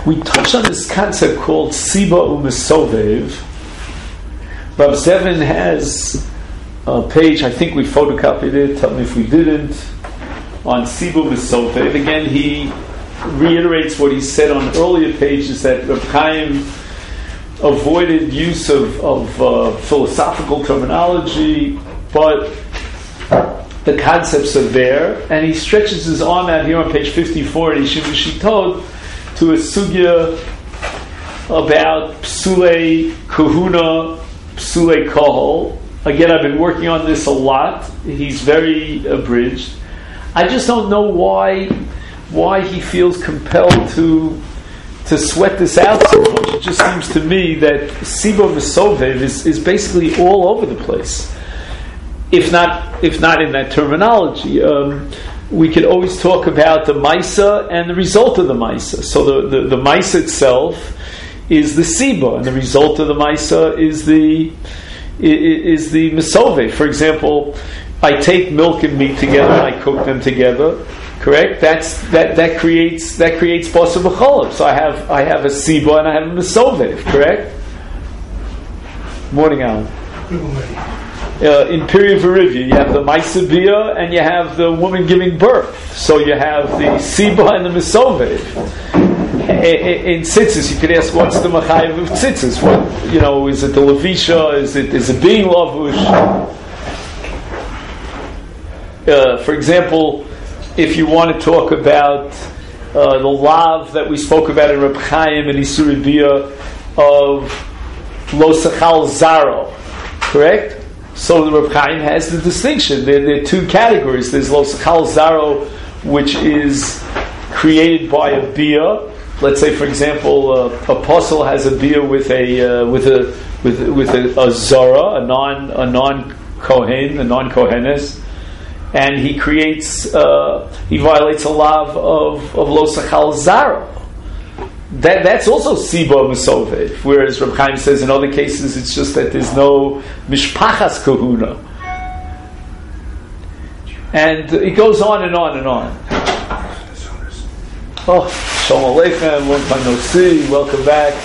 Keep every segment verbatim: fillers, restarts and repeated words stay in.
we touched on this concept called Siba U'Mesovev. Rav Zevin has a page, I think we photocopied it, tell me if we didn't, on Siba U'Mesovev. Again, he reiterates what he said on earlier pages, that Reb Chaim avoided use of, of uh, philosophical terminology, but the concepts are there, and he stretches his arm out here on page fifty-four in Yeshiva Shittot to a sugya about Psulei Kahuna, Psulei Kohol. Again, I've been working on this a lot. He's very abridged. I just don't know why why he feels compelled to to sweat this out so much. It just seems to me that Siba Mesovev is, is basically all over the place. If not, if not in that terminology, um, we could always talk about the Maisa and the result of the Maisa. So the, the, the Maisa itself is the Siba, and the result of the Maisa is the is the Mesovev. For example, I take milk and meat together and I cook them together. Correct? That's that that creates that creates basa b'cholov. So I have I have a Siba and I have a Mesovev. Correct? Morning, Alan. Uh, in Piri Verivia, you have the Maisa Bia and you have the woman giving birth. So you have the Siba and the Mesovev. In tzitzis, you could ask, what's the machayev of tzitzis? What, you know, is it the levisha? Is it is it being lavush? Uh, for example, if you want to talk about uh, the lav that we spoke about in Reb Chaim and Isur Bia of lo sechal zaro, correct? So the Reb Chaim has the distinction. There, there are two categories. There's lo sechal zaro, which is created by a bia. Let's say, for example, uh, a apostle has a bia with a uh, with a with with a, a zara, a non a non kohen, a non kohenes, and he creates uh, he violates a law of of lo sachal zara. That that's also siba mesovev. Whereas Reb Chaim says in other cases it's just that there's no mishpachas kahuna, and it goes on and on and on. Oh, Shalom Aleichem, long time no see, welcome back.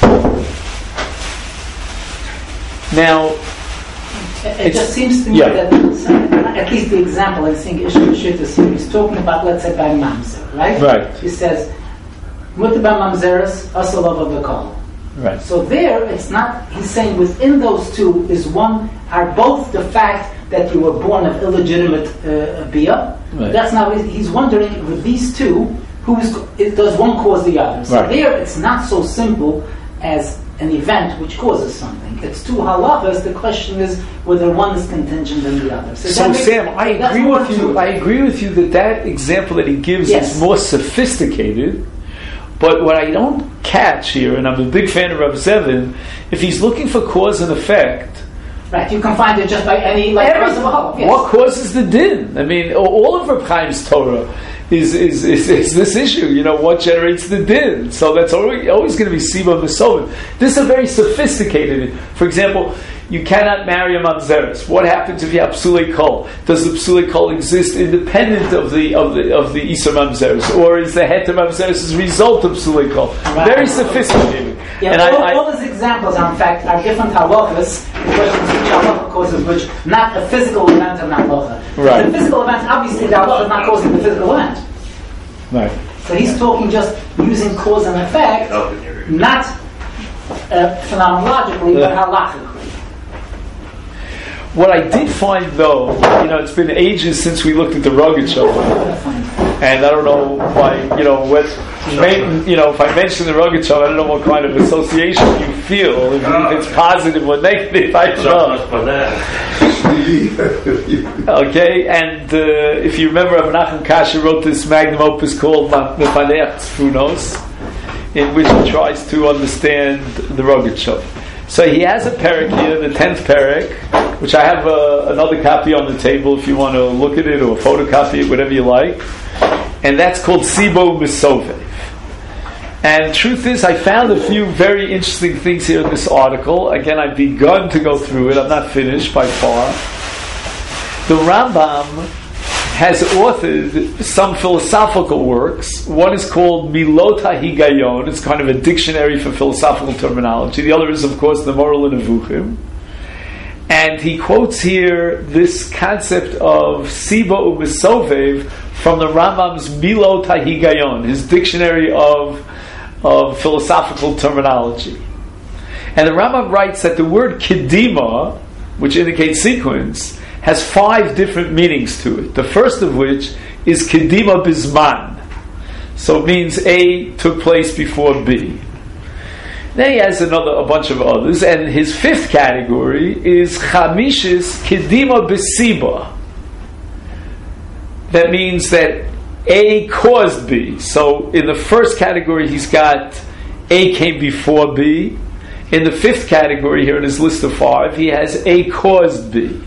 Now, it just seems to me yeah. that, at least the example I think Ishmael Shittas here, he's talking about, let's say, by Mamzer, right? Right. He says, Mutter by Mamzeres, Asalava Bekal. Right. So there, it's not, he's saying within those two is one, are both the fact that you were born of illegitimate uh, bia. Right. That's not, he's wondering, with these two, Who's, it, does one cause the other? So right. there, it's not so simple as an event which causes something. It's two halachas. The question is whether one is contingent on the other. So, so makes, Sam, I agree with you. I agree with you that that example that he gives yes. is more sophisticated. But what I don't catch here, and I'm a big fan of Rav Zevin, if he's looking for cause and effect. Right, you can find it just by any like. Yes. What causes the din? I mean, all of Reb Chaim's Torah is is, is is this issue. You know, what generates the din? So that's always, always going to be siba mesovev. This is a very sophisticated. For example, you cannot marry a mamzeres. What happens if you have psulei kol? Does the psulei kol exist independent of the of the of the isur mamzeres, or is the heter mamzeres a result of psulei kol? Right. Very sophisticated. Yeah, and all, I, I, all those examples, in fact, are different halachas. The question is which halacha causes which, not a physical event and halacha. Right. The physical event, obviously, the halacha is not causing the physical event. Right. So he's talking just using cause and effect, not uh, phenomenologically, but halachically. What I did find, though, you know, it's been ages since we looked at the Rogachover, and I don't know if I, you know, what, you know, if I mention the Rogachover, I don't know what kind of association you feel, if, if it's positive or negative. I don't know. Okay, and uh, if you remember, Menachem Kasher wrote this magnum opus called Mefanech Tzfunos, in which he tries to understand the Rogachover. So he has a parak here, the tenth parak, which I have uh, another copy on the table if you want to look at it or photocopy it, whatever you like. And that's called Sibo Mesovev. And truth is, I found a few very interesting things here in this article. Again, I've begun to go through it. I'm not finished by far. The Rambam has authored some philosophical works. One is called Milot HaHigayon. It's kind of a dictionary for philosophical terminology. The other is, of course, the Moral Nevuchim. And he quotes here this concept of Siba U'Misovev from the Rambam's Milot HaHigayon, his dictionary of, of philosophical terminology. And the Rambam writes that the word Kedima, which indicates sequence, has five different meanings to it. The first of which is Kedima Bizman. So it means A took place before B. Then he has another, a bunch of others, and his fifth category is Chamishis Kedima B'Siba. That means that A caused B. So in the first category he's got A came before B. In the fifth category here in his list of five, he has A caused B.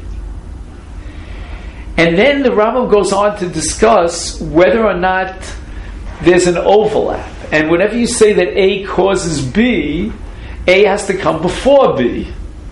And then the Rambam goes on to discuss whether or not there's an overlap. And whenever you say that A causes B, A has to come before B.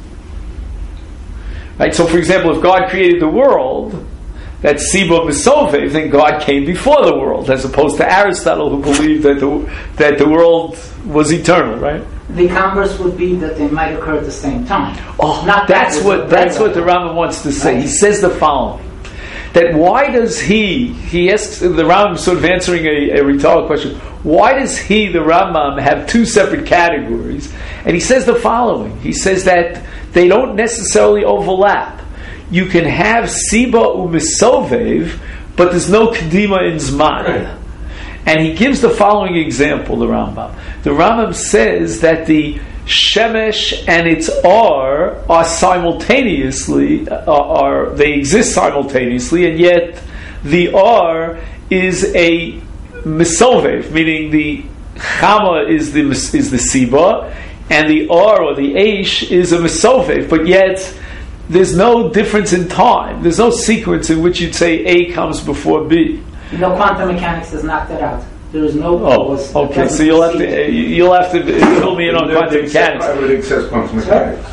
Right? So for example, if God created the world, that's Siba Misovev, then God came before the world, as opposed to Aristotle, who believed that the, that the world was eternal, right? The converse would be that they might occur at the same time. Oh, Not that's what that's what the Rambam wants to say. Right. He says the following: that why does he? He asks the Rambam, sort of answering a, a rhetorical question. Why does he, the Rambam, have two separate categories? And he says the following: he says that they don't necessarily overlap. You can have Siba U'Misovev, but there's no Kedima in Zman. Right. And he gives the following example, the Rambam. The Rambam says that the Shemesh and its Ar are simultaneously, are, are they exist simultaneously, and yet the Ar is a Misovev, meaning the Chama is the is the Siba, and the Ar or the Eish is a Misovev, but yet there's no difference in time. There's no sequence in which you'd say A comes before B. You know, quantum mechanics has knocked that out. There is no cause. Oh, okay. So you'll have to you'll have to fill me in on quantum mechanics. I would accept quantum mechanics.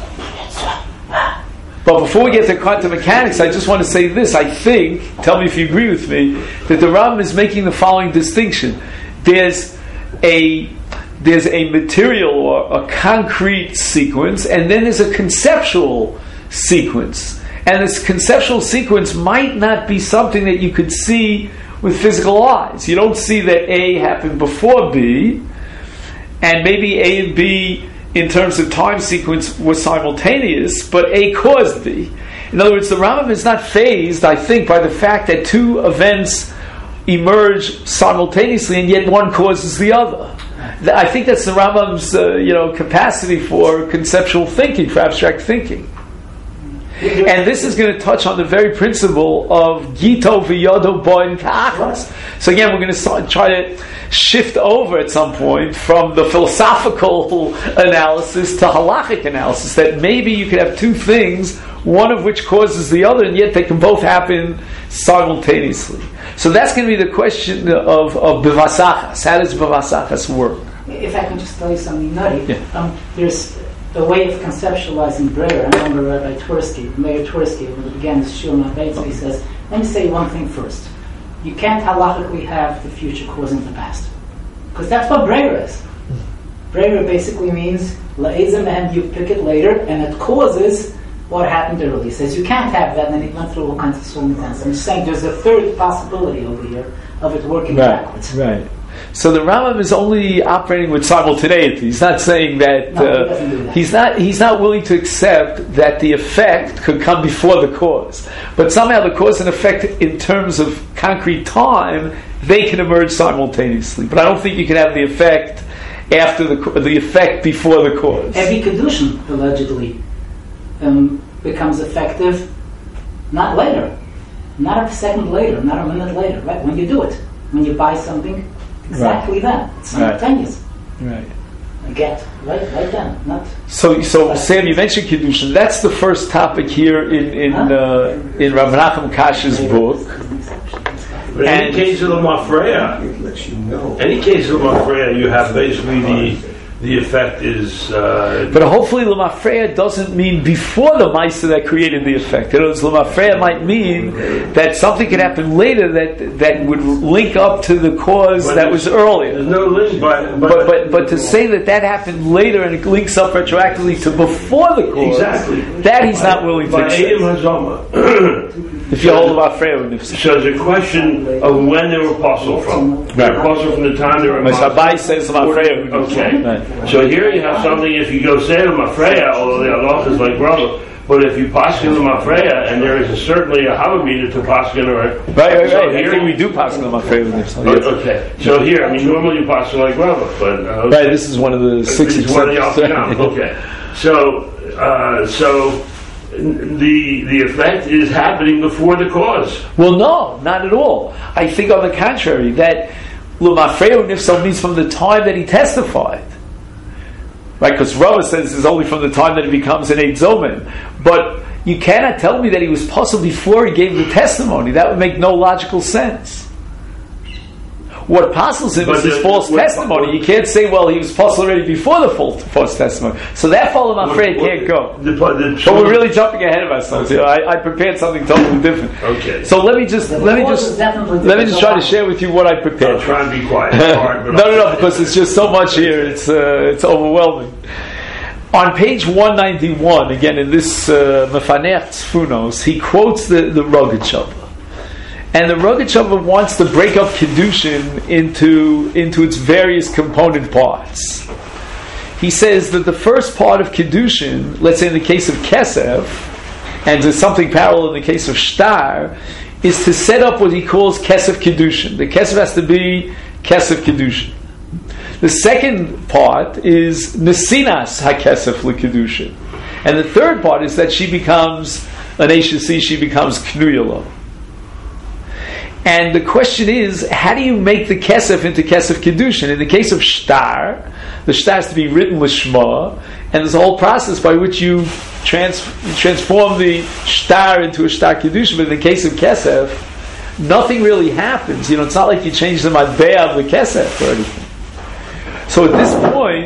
But before we get to quantum mechanics, I just want to say this. I think, tell me if you agree with me, that the Rambam is making the following distinction. There's a there's a material or a concrete sequence, and then there's a conceptual sequence. And this conceptual sequence might not be something that you could see with physical eyes. You don't see that A happened before B, and maybe A and B in terms of time sequence were simultaneous, but A caused B. In other words, the Rambam is not fazed, I think, by the fact that two events emerge simultaneously and yet one causes the other. I think that's the Rambam's uh, you know, capacity for conceptual thinking, for abstract thinking. And this is going to touch on the very principle of Gito v'yodo boin ka'achas. So again, we're going to start, try to shift over at some point from the philosophical analysis to halachic analysis, that maybe you could have two things, one of which causes the other, and yet they can both happen simultaneously. So that's going to be the question of, of bivasachas. How does bivasachas work? If I can just tell you something nutty, yeah. um, there's a way of conceptualizing Breyer. I remember Rabbi Twersky, Mayor Twersky, when he began his Shul Ma'abeitz, he says, let me say one thing first. You can't halachically have the future causing the past. Because that's what Breyer is. Breyer basically means, la'ezem and you pick it later, and it causes what happened earlier. He says you can't have that, and then he went through all kinds of swing things. I'm just saying there's a third possibility over here of it working right, backwards. Right. So the Rambam is only operating with simultaneity. He's not saying that, no, uh, he that he's not he's not willing to accept that the effect could come before the cause. But somehow the cause and effect, in terms of concrete time, they can emerge simultaneously. But I don't think you can have the effect after the the effect before the cause. Every kedushin allegedly um, becomes effective not later, not a second later, not a minute later. Right when you do it, when you buy something. Exactly right. That. It's simultaneous. Right. I get right, right then. Not. So, so Sam, you mentioned Kiddushin. That's the first topic here in in huh? uh, in Rav Menachem Kash's book. But any case of the Mafreya, any case of the Mafreya, you have basically the the effect is. Uh, but hopefully, Lamafreya doesn't mean before the Maisa that created the effect. In other words, Lamafreya might mean that something could happen later that that would link up to the cause but that was earlier. There's no link, but but, but but but to say that that happened later and it links up retroactively to before the cause, exactly. that he's not willing to accept. If you hold about Freya, so it's a question of when they were apostle from. Right. Apostle from the time they were apostle. My Shabai says about Freya. Okay. Right. So here you have something. If you go say to Mafreya, although the Allah is like brother, but if you paskin to Mafreya, and there is a, certainly a Havamina to paskin or right, right, so right. Here, I think we do paskin to Mafreya. So okay. So here, I mean, normally you paskin like brother, but uh, okay. Right. This is one of the six. This is one of the options. Okay. So uh, so. The the effect is happening before the cause. Well, no, not at all. I think on the contrary, that L'mafreu nifsal means from the time that he testified. Right? Because Rava says it's only from the time that he becomes an Eid Zomen. But you cannot tell me that he was possible before he gave the testimony. That would make no logical sense. What apostles him but is his false what, testimony. What, you can't say, well, he was apostle already before the false, false testimony. So that fall, I'm afraid, can't go. The, the, the but we're really jumping ahead of ourselves here. I, I prepared something totally different. Okay. So let me just let me just let me just try to share with you what I prepared. I'll try and be quiet. Hard, no, no, no, because it's just so much here. It's uh, it's overwhelming. On page one ninety-one, again in this uh, Mefanech Tzfunos, he quotes the the Rogatchover. And the Rogatchover wants to break up Kedushin into, into its various component parts. He says that the first part of Kedushin, let's say in the case of Kesef, and there's something parallel in the case of Shtar, is to set up what he calls Kesef Kedushin. The Kesef has to be Kesef Kedushin. The second part is Nesinas HaKesef LeKedushin. And the third part is that she becomes an Eishasi, she becomes Knuyalo. And the question is, how do you make the kesef into kesef kedushin? In the case of shtar, the shtar has to be written lishma, and there's a whole process by which you trans- transform the shtar into a shtar kedushin. But in the case of kesef, nothing really happens. You know, it's not like you change the matbea of the kesef or anything. So at this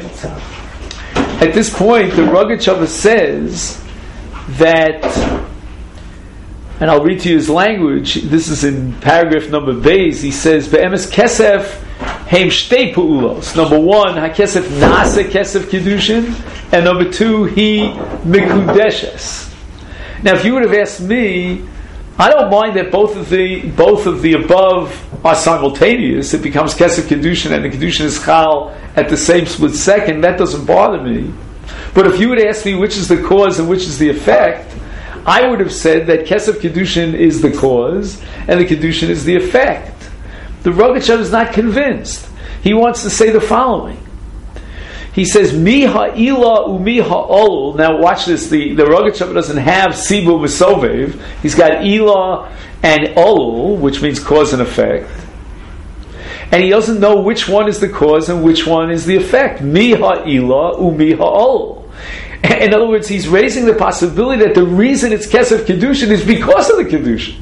point, at this point, the Rogatchover says that. And I'll read to you his language. This is in paragraph number Beis. He says, "Be'emes kesef heim shtei pu'ulos." Number one, hakesef nasa kesef kedushin, and number two, he mikudeshes. Now, if you would have asked me, I don't mind that both of the both of the above are simultaneous. It becomes kesef kedushin, and the kedushin is chal at the same split second. That doesn't bother me. But if you would ask me which is the cause and which is the effect, I would have said that Kesef Kedushin is the cause and the Kedushin is the effect. The Rogatchover is not convinced. He wants to say the following. He says, Mi ha'ila u'mi ha'olul. Now watch this, the, the Rogatchover doesn't have Sibu Mesovev. He's got Ila and Olul, which means cause and effect. And he doesn't know which one is the cause and which one is the effect. Mi ha'ila u'mi ha'olul. In other words, he's raising the possibility that the reason it's Kesef Kedushin is because of the Kedushin.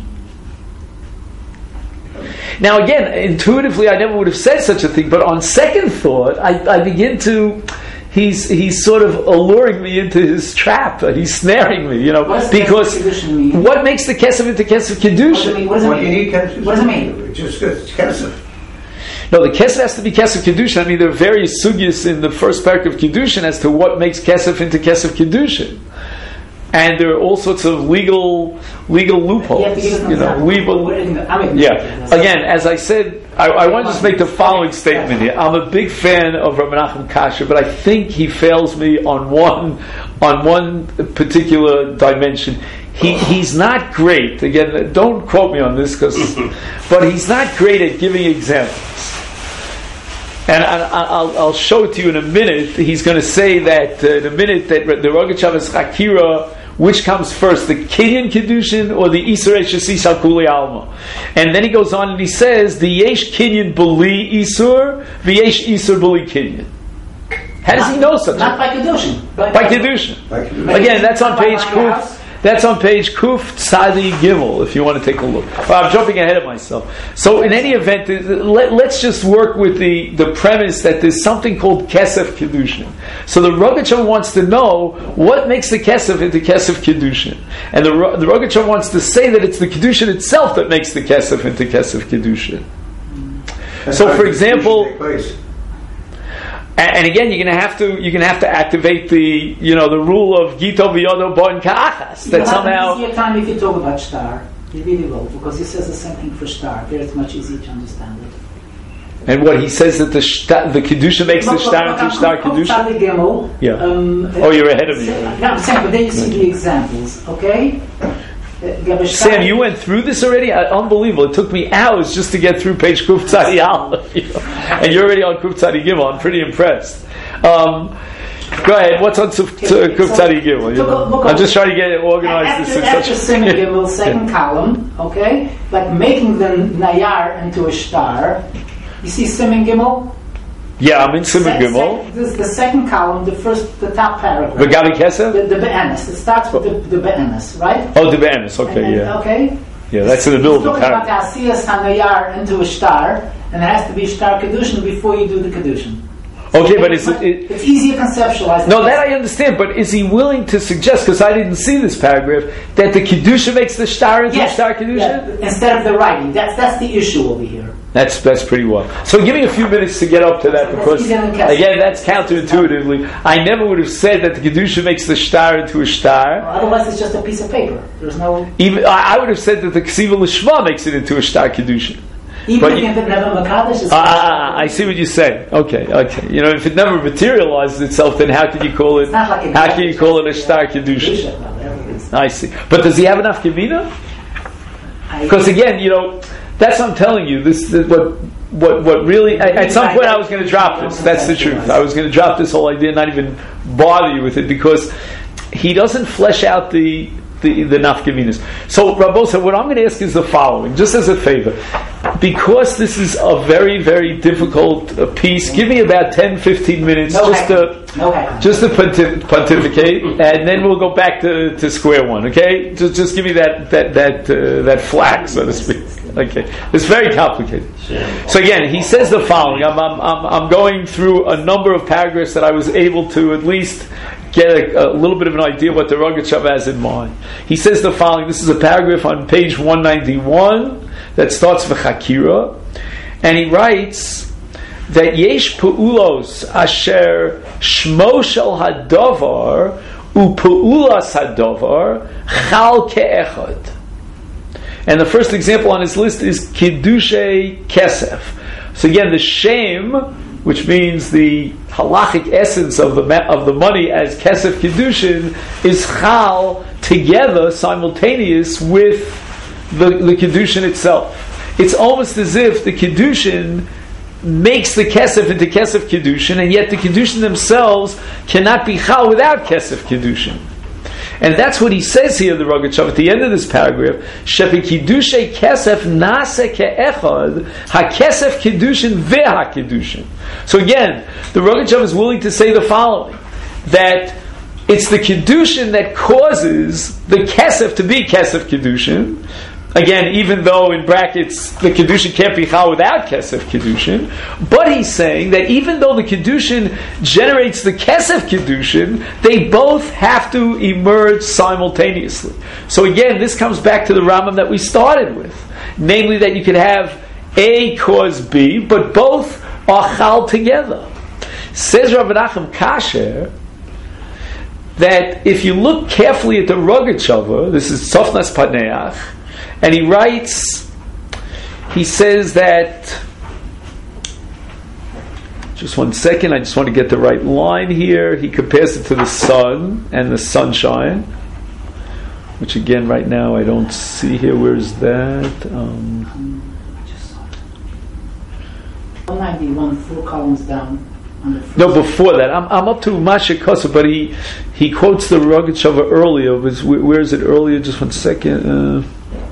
Now again, intuitively I never would have said such a thing, but on second thought, I, I begin to, he's he's sort of alluring me into his trap, he's snaring me, you know, what because what makes the Kesef into Kesef Kedushin? What does it mean? What does it mean? Just Kesef. No, the kesef has to be kesef kedushin. I mean, there are various sugyas in the first parak of kedushin as to what makes kesef into kesef kedushin, and there are all sorts of legal legal loopholes. You know, legal. Yeah. Again, as I said, I, I want to just make the following statement here. I'm a big fan of Rabbi Menachem Kasher, but I think he fails me on one on one particular dimension. He he's not great. Again, don't quote me on this, because, but he's not great at giving examples. And I, I'll, I'll show it to you in a minute. He's going to say that uh, in a minute that the Rogatchover is Chakira, which comes first, the Kinyan Kedushin or the Isur Eshasi Shalkuli Alma? And then he goes on and he says, the Yesh Kinyan B'li Isur, the Yesh Isur B'li Kinyan. How does not, he know such? Not by Kedushin. By, by Kedushin. By Kedushin. Again, that's on page Kuf. That's on page Kuf Tzadi Gimel, if you want to take a look. Well, I'm jumping ahead of myself. So in any event, let, let's just work with the, the premise that there's something called Kesef Kedushin. So the Rogatchover wants to know what makes the Kesef into Kesef Kedushin. And the, the Rogatchover wants to say that it's the Kedushin itself that makes the Kesef into Kesef Kedushin. That's so how for the example... take place. And again, you're going to have to you're going to have to activate the you know the rule of Gito V'yodo Bon Ka'achas that somehow. It's easier time if you talk about Shtar. You really will, because he says the same thing for Shtar. There, it's much easier to understand it. And what he says that the shtar, the kedusha makes the Shtar into Shtar kedusha. Yeah. Um, oh, you're ahead of me. No, I'm saying, but there you see the examples. Okay. Sam, you went through this already? Uh, unbelievable. It took me hours just to get through page Kuf Tzadi Aleph. You know? And you're already on Kuf Tzadi Gimel. I'm pretty impressed. Um, go ahead. What's on Kuf Tzadi Gimel? You know? I'm just trying to get it organized. After, after Siman Gimel, second yeah. column, okay? Like making the Nayar into a Shtar. You see Siman Gimel? Yeah, I'm in Siman Gimel. This is the second column, the first, the top paragraph. V'gabi Kesef? The, the Be'enes. It starts with the, the Be'enes, right? Oh, the Be'enes. Okay, then, yeah. Okay. Yeah, that's in the middle of the paragraph. It's talking about Asiyas HaNayar into a Shtar, and it has to be Shtar Kedushin before you do the Kedushin. Okay, but it's it, it, it's easier conceptualized. No, that I understand. But is he willing to suggest? Because I didn't see this paragraph that the kedusha makes the shtar into yes, a shtar kedusha yeah, instead of the writing. That's that's the issue over here. That's that's pretty well. So give me a few minutes to get up to that, because again, that's counterintuitively. I never would have said that the kedusha makes the shtar into a shtar. Well, otherwise, it's just a piece of paper. There's no. Even I, I would have said that the ksiva l'shma makes it into a shtar kedusha. Even but if you, it never Makadosh is. Uh, uh, I see what you're saying. Okay, okay. You know, if it never materializes itself, then how can you call it? Like how can you call it a shtar kedusha? I see. But does he have enough kavina? Because again, you know, that's what I'm telling you. This, this what, what, what really. I, at some point, I was going to drop this. That's the truth. I was going to drop this whole idea, not even bother you with it, because he doesn't flesh out the. The, the nafkaminas. So, Rabosa, what I'm going to ask is the following, just as a favor. Because this is a very, very difficult uh, piece, give me about ten, fifteen minutes no just hacking. to no hacking. just to pontif- pontificate, and then we'll go back to, to square one, okay? Just just give me that that that uh, that flag, so to speak. Okay. It's very complicated. So again, he says the following. I'm, I'm, I'm, I'm going through a number of paragraphs that I was able to at least get a, a little bit of an idea what the Rogatchover has in mind. He says the following. This is a paragraph on page one ninety-one that starts with Chakira, and he writes that Yesh Pu'ulos Asher Shmo Shel Hadavar U'Pu'ulas Hadavar Chal Ke'echad. And the first example on his list is Kiddushay Kesef. So again, the Shem, which means the halachic essence of the of the money as Kesef Kiddushin, is Chal together, simultaneous with the, the Kiddushin itself. It's almost as if the Kiddushin makes the Kesef into Kesef Kiddushin, and yet the Kiddushin themselves cannot be Chal without Kesef Kiddushin. And that's what he says here, the Rogatchover, at the end of this paragraph. Shefi Kiddushay Kesef Nase Ke'echad HaKesef Kiddushin Ve'ha Kiddushin. So again, the Rogatchover is willing to say the following, that it's the Kiddushin that causes the Kesef to be Kesef Kiddushin. Again, even though in brackets the Kiddushin can't be Chal without Kesef Kiddushin, but he's saying that even though the Kiddushin generates the Kesef Kiddushin, they both have to emerge simultaneously. So again, this comes back to the Rambam that we started with, namely that you could have A cause B, but both are Chal together. Says Rav Menachem Kasher that if you look carefully at the Rogatchover, this is Tzofnas Paneach, and he writes, he says that, just one second, I just want to get the right line here. He compares it to the sun and the sunshine, which again, right now, I don't see here. Where's that? Um, one ninety-one, four columns down. No, before that, I'm, I'm up to Masha Kosa, but he he quotes the Rogatchover earlier. Was, where is it earlier? Just one second. Uh,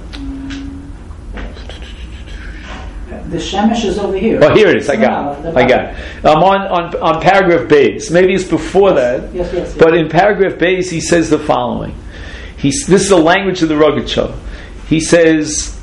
The Shemesh is over here. Oh, here it is. I got it. I got it. I'm on, on, on paragraph base. Maybe it's before that. Yes, yes, yes. But in paragraph base, he says the following. He's, this is the language of the Rogachover. He says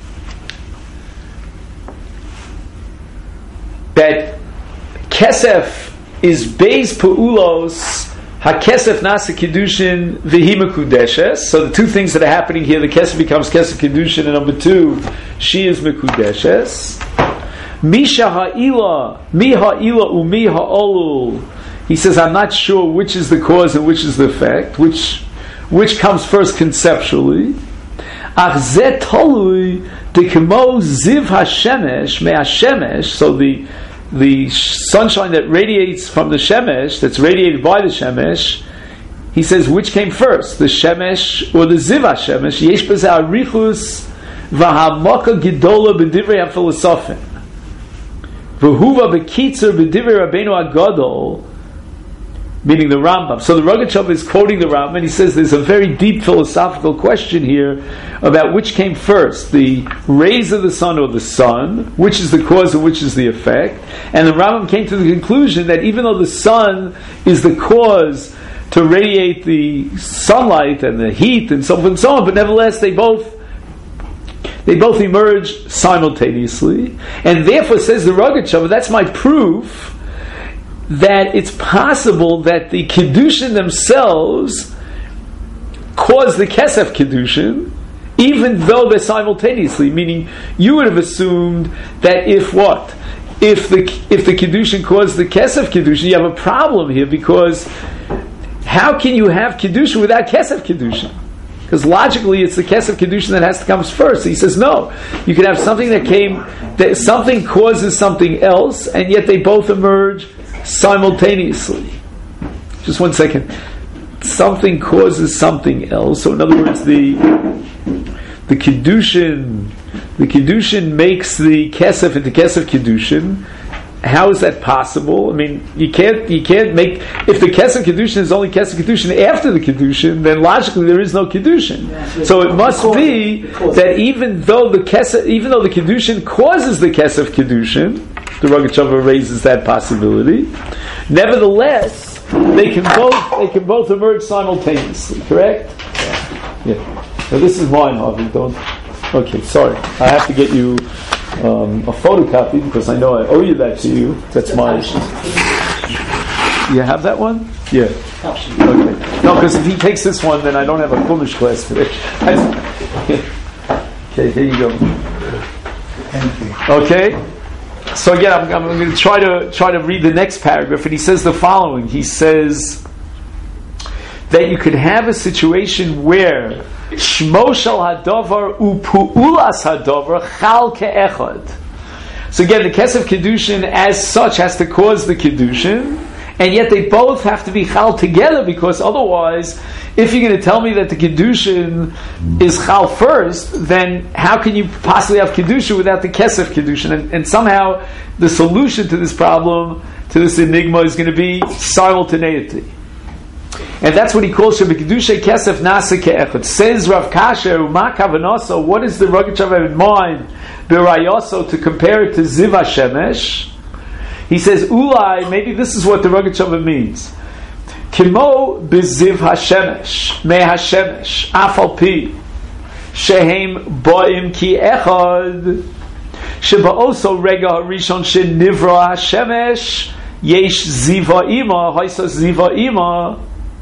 that kesef is beis peulos hakesef nasa kedushin v'hi mekudeshes. So the two things that are happening here: the kesef becomes kesef kedushin, and number two, she is mekudeshes. Misha ha'ila, mi ha'ila umi ha'olul. He says, I'm not sure which is the cause and which is the effect, which which comes first conceptually. Ach zeh tolui dekemo ziv hashemesh me hashemesh. So the the sunshine that radiates from the shemesh, that's radiated by the shemesh, he says, which came first, the shemesh or the ziv hashemesh? Yesh b'zeh arichus v'hamaka gedola b'divrei hafilosofim. V'huva b'kitzer b'divrei Rabbeinu Agadol, meaning the Rambam. So the Rogachover is quoting the Rambam, and he says there's a very deep philosophical question here about which came first, the rays of the sun or the sun, which is the cause and which is the effect. And the Rambam came to the conclusion that even though the sun is the cause to radiate the sunlight and the heat and so forth and so on, but nevertheless they both They both emerge simultaneously, and therefore, says the Rogachover, that's my proof that it's possible that the Kiddushin themselves cause the Kesef Kiddushin, even though they're simultaneously. Meaning, you would have assumed that if what? If the if the Kiddushin caused the Kesef Kiddushin, you have a problem here, because how can you have Kiddushin without Kesef Kiddushin? Because logically, it's the Kesef Kiddushin that has to come first. So he says, no, you can have something that came, that something causes something else, and yet they both emerge simultaneously. Just one second. Something causes something else. So in other words, the the Kiddushin, the Kiddushin makes the Kesef into Kesef Kiddushin. How is that possible? I mean, you can't you can't make, if the Kesef Kiddushin is only Kesef Kiddushin after the Kiddushin, then logically there is no Kiddushin. Yeah, so it must be that even though the Kesef, even though the Kiddushin causes the Kesef Kiddushin, the Rogachover raises that possibility. Nevertheless, they can both they can both emerge simultaneously. Correct? Yeah. Now this is mine, Harvey. Don't. Okay, sorry. I have to get you um, a photocopy because I know I owe you that to you. That's mine. You have that one? Yeah. Okay. No, because if he takes this one, then I don't have a Chumash class today. Okay, here you go. Thank you. Okay. So again, I'm, I'm going to try to try to read the next paragraph, and he says the following. He says that you could have a situation where Shmo shel hadavar upu'ulas hadavar chal ke'echad. So again, the Kesef Kiddushin as such has to cause the Kiddushin, and yet they both have to be chal together, because otherwise, if you're going to tell me that the Kiddushin is chal first, then how can you possibly have Kiddushin without the Kesef Kiddushin? And, and somehow the solution to this problem, to this enigma, is going to be simultaneity. And that's what he calls Shebekidushay Kesef Nasa Ke'echad. Says Rav Kasher, Uma Kavanoso, what is the Rogachover have in mind, B'rayoso, to compare it to Ziv HaShemesh? He says, Ulai, maybe this is what the Rogachover means. Kimo b'ziv hashemesh, me hashemesh, afal pi, shehem bo'im ki echad, sheba'oso rega harishon shenivra hashemesh, yesh ziva ima, haisa ziva ima,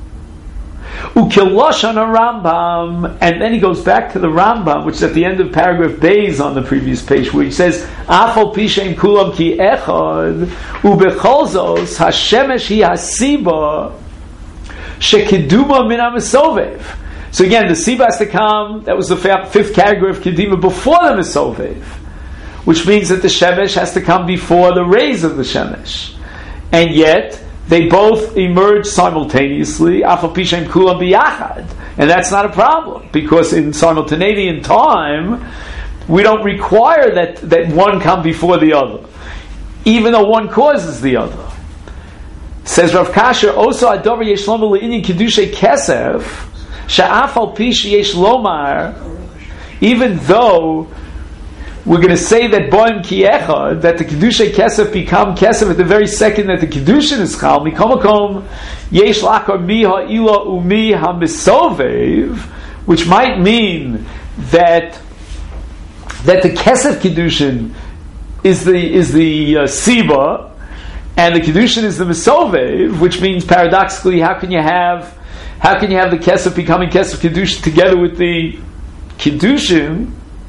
ukiloshan a Rambam, and then he goes back to the Rambam, which is at the end of paragraph Beis on the previous page, where he says, afal pi shehem kulam ki echad, ubecholzos hashemesh hi hasiba, Shekiduma min ha-mesovev. So again, the Siba has to come, that was the fifth category of Kedima, before the Mesovev, which means that the Shemesh has to come before the rays of the Shemesh. And yet, they both emerge simultaneously, Afal pi shehem kulam biyachad. And that's not a problem, because in simultaneity in time, we don't require that, that one come before the other, even though one causes the other. Says Rav Kasher, also adover yesh lomar le'inyan kedushay kesef, she'af al pi sheyesh lomar, even though we're going to say that boim ki echad, that the kedushay kesef become kesef at the very second that the kedushin is chal, mikomakom yesh lakar mi ha'ila umi ha'misovev, which might mean that that the Kesef Kedushin is the is the uh, Siba, and the Kedushin is the Mesovev, which means paradoxically, how can you have how can you have the Kesef becoming Kesef Kedushin together with the Kedushin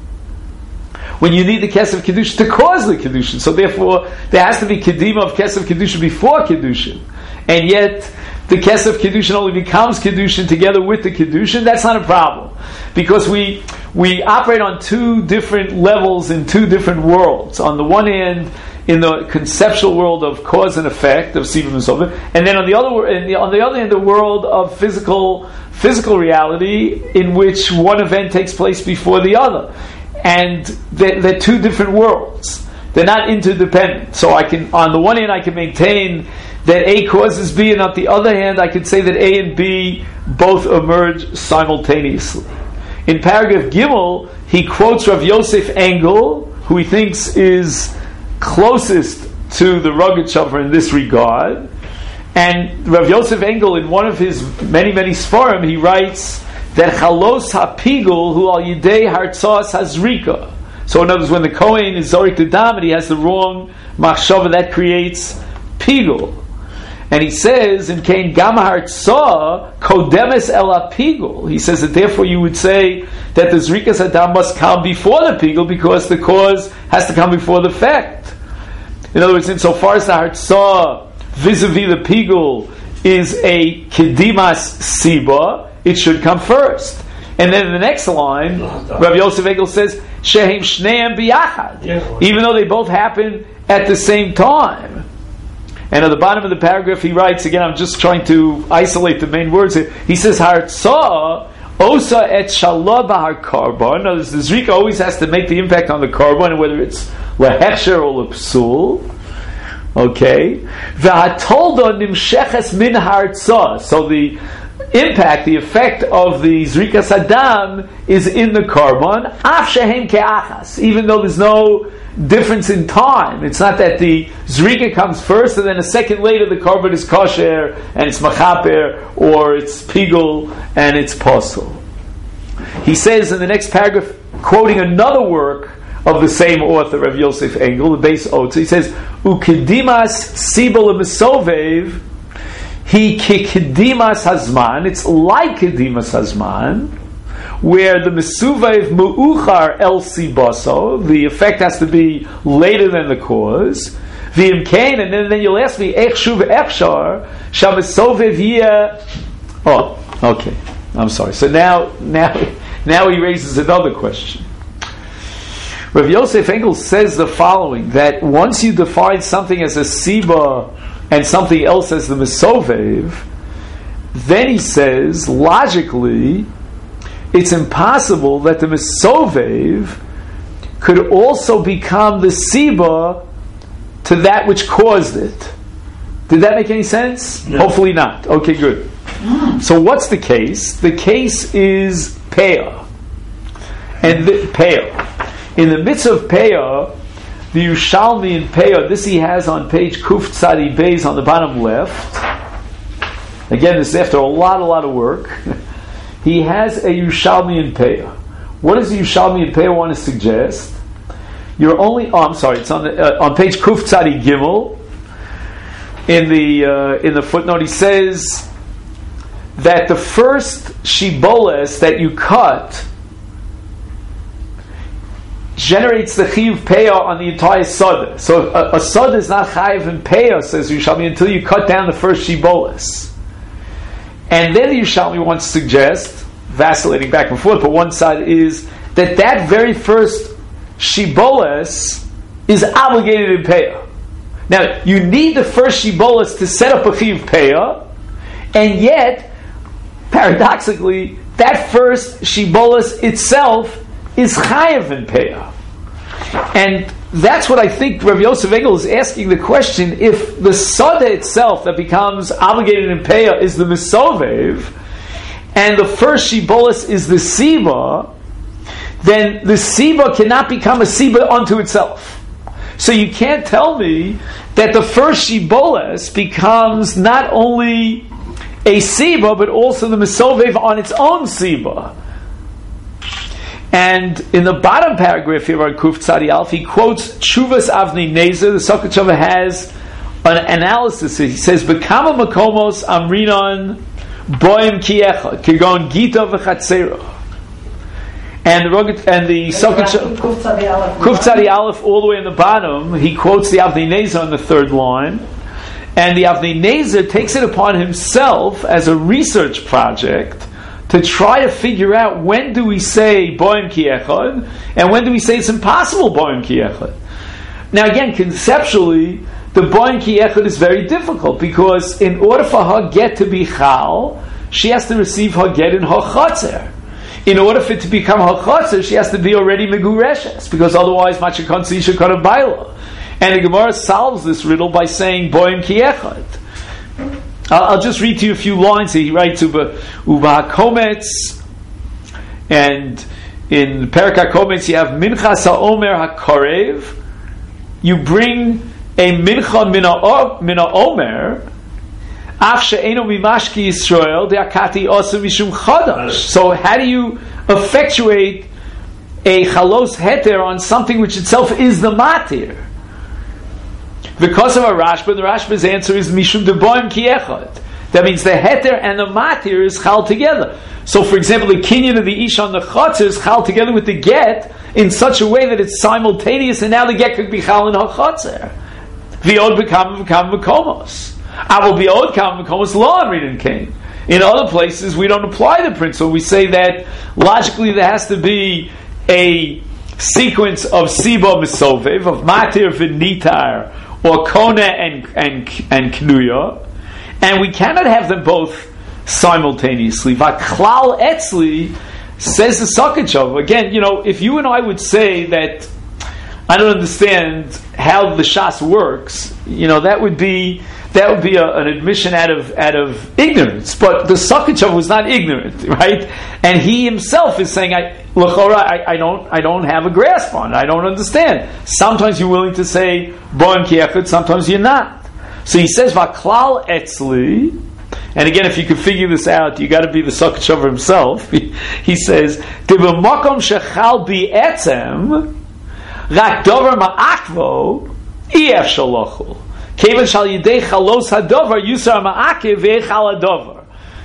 when you need the Kesef Kedushin to cause the Kedushin? So therefore, there has to be Kedima of Kesef Kedushin before Kedushin, and yet the Kesef Kedushin only becomes Kedushin together with the Kedushin. That's not a problem, because we we operate on two different levels in two different worlds. On the one hand, in the conceptual world of cause and effect of Siva Mesova, and then on the other in the, on the other hand, the world of physical physical reality, in which one event takes place before the other, and they're, they're two different worlds. They're not interdependent. So I can, on the one hand, I can maintain that A causes B, and on the other hand, I could say that A and B both emerge simultaneously. In paragraph Gimel, he quotes Rav Yosef Engel, who he thinks is closest to the Rogatchover in this regard. And Rav Yosef Engel, in one of his many, many Sfarim, he writes that Chalos HaPigul hu al yidei hartzos hazrika. So in other words, when the Kohen is Zorik the Dam and he has the wrong machshava, that creates Pigul. And he says in Kain Gam Hartzah Kodemes El HaPigul. He says that therefore you would say that the Zrikas Adam must come before the Pigul, because the cause has to come before the effect. In other words, insofar as the Hartzah vis-a-vis the Pigul is a Kedimas Siba, it should come first. And then in the next line, Rabbi Yosef Engel says, Shehem Shneim Biyachad, even though they both happen at the same time. And at the bottom of the paragraph he writes, again, I'm just trying to isolate the main words here. He says, Hartzah Osa et Shalom Bahar Karban. Now, the Zrika always has to make the impact on the Karban, whether it's Lehechsher or Lepsul. Okay? V'hatolda nimsheches min Hartzah. So the impact, the effect of the Zrikas Adam is in the Karban, Af Shehem Ke'achas, even though there's no difference in time. It's not that the Zrika comes first and then a second later the Karban is kosher and it's machaper, or it's pigul and it's posel. He says in the next paragraph, quoting another work of the same author, Rav Yosef Engel, the base Otza, he says, Ukedimas Sibol Mesovev, he kikedimas hazman. It's like kedimas hazman, where the mesuvev mu'uchar el sibaso, the effect has to be later than the cause. V'im kain, and then, then you'll ask me, ech shuv echshar shamesovev yeh. Oh, okay. I'm sorry. So now, now, now he raises another question. Rav Yosef Engel says the following: that once you define something as a siba and something else as the Mesovev, then he says, logically, it's impossible that the Mesovev could also become the Siba to that which caused it. Did that make any sense? No. Hopefully not. Okay, good. So what's the case? The case is Peah. And the, Peah. In the midst of Peah, the Yerushalmi in Peah, this he has on page Kuf Tzadi Beis on the bottom left. Again, this is after a lot, a lot of work. He has a Yerushalmi in Peah. What does the Yerushalmi in Peah want to suggest? You're only, oh, I'm sorry, it's on the, uh, on page Kuf Tzadi Gimel. In the uh, in the footnote, he says that the first shiboles that you cut generates the chiyuv peah on the entire sada. So a, a sada is not chayiv in peah, says Yerushalmi, until you cut down the first shiboles. And then the Yerushalmi wants to suggest, vacillating back and forth, but one side is that that very first shiboles is obligated in peah. Now, you need the first shiboles to set up a chiyuv peah, and yet, paradoxically, that first shiboles itself is chayev in peah. And that's what I think Rav Yosef Engel is asking the question: if the sada itself that becomes obligated in peah is the mesovev, and the first shiboles is the siba, then the siba cannot become a siba unto itself. So you can't tell me that the first shiboles becomes not only a siba, but also the mesovev on its own siba. And in the bottom paragraph here on Kuf Tzadi Alf, he quotes Tshuvas Avnei Nezer. The Sokachova has an analysis. He says, "Bekama makomos amrinon boim ki echad kegon gita v'chatzera." And the and the Sokachova Kuf Tzadi Aleph, all the way in the bottom, he quotes the Avnei Nezer on the third line, and the Avnei Nezer takes it upon himself as a research project to try to figure out when do we say boim ki echad and when do we say it's impossible boim ki echad. Now again, conceptually, the boim ki echad is very difficult because in order for her get to be chal, she has to receive her get in her chotzer. In order for it to become her chotzer, she has to be already megureshes, because otherwise machakonsi isha korav baila. And the Gemara solves this riddle by saying boim ki echad. I'll just read to you a few lines. He writes Uba Uba HaKometz, and in Perek HaKometz you have Mincha Sa'omer HaKorev. You bring a Mincha Mina Omer, Af She'eno Mimashki Yisrael De'akati Osu Mishum Chadash. So how do you effectuate a Chalos Heter on something which itself is the Matir? Because of a Rashba, the Rashba's answer is Mishum de Boim Ki Echad. That means the Heter and the Matir is Chal together. So, for example, the Kinyan of the Ish on the Chotzer is Chal together with the Get in such a way that it's simultaneous, and now the Get could be Chal in her Chotzer. V'od b'kam v'kam v'komos. Avol v'od kam v'komos lo amrin kain. In other places, we don't apply the principle. We say that logically there has to be a sequence of Siba Misovev, of Matir v'nitar, or Kona and and and Knuya, and we cannot have them both simultaneously. Vaklal Etzli, says the Sokachov. Again, you know, if you and I would say that I don't understand how the Shas works, you know, that would be that would be a, an admission out of out of ignorance. But the Sokachov was not ignorant, right? And he himself is saying, I L'chora, I, I don't I don't have a grasp on it. I don't understand. Sometimes you're willing to say boim ki echad, sometimes you're not. So he says vaklal etzli, and again, if you can figure this out, you got to be the Sokachov himself. He, he says b'makom shechal bi etzem rak dover ma'akvo ef shalochul kevan shal yidei chalos hadover yusar ma'akev ve'echal hadover.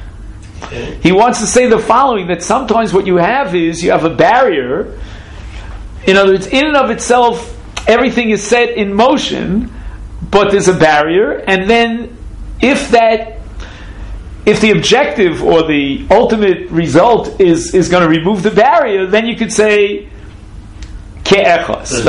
He wants to say the following, that sometimes what you have is you have a barrier. In other words, in and of itself, everything is set in motion, but there's a barrier, and then if that if the objective or the ultimate result is, is going to remove the barrier, then you could say ke'echos.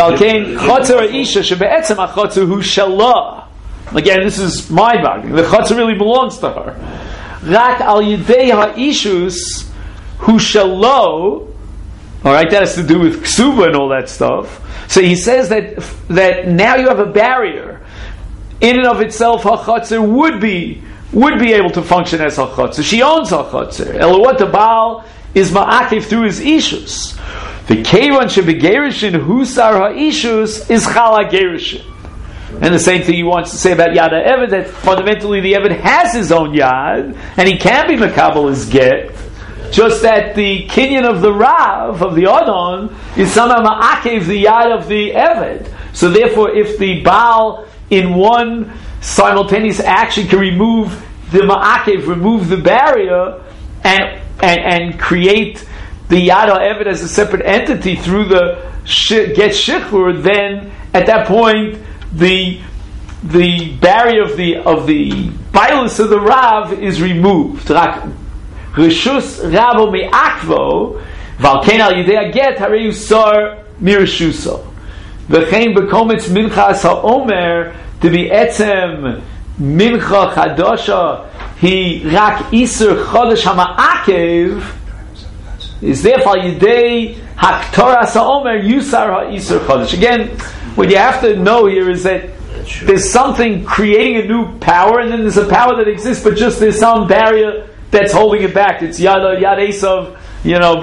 Again, this is mind-boggling. The chotzer really belongs to her. Rak al yidei ha'ishus hu shalo. All right, that has to do with ksuba and all that stuff. So he says that that now you have a barrier. In and of itself, ha'chotzer would be would be able to function as ha'chotzer. She owns ha'chotzer. Elot the Baal is ma'akev through his ishus. The keivan shebegerishin husar ha'ishus is chal ha'gerishin. And the same thing he wants to say about Yad HaEved, that fundamentally the Eved has his own Yad, and he can be Makabel his Get, just that the Kinyan of the Rav, of the Adon, is somehow Ma'akev the Yad of the Eved. So therefore, if the Baal in one simultaneous action can remove the Ma'akev, remove the barrier, and and, and create the Yad HaEved as a separate entity through the Get Shichur, then at that point, the the barrier of the of the bilus of the Rav is removed. Rishus Rabo me'akvo v'alkein al yidei get harei yusar mirishuso v'chein bekometz minchas ha'omer to be etzem mincha chadosha he rak iser chodesh hama'akev is therefore yidei haktoras ha'omer yusar ha'iser chodesh. Again, what you have to know here is that there's something creating a new power, and then there's a power that exists, but just there's some barrier that's holding it back. It's Yad Yad Esav, you know,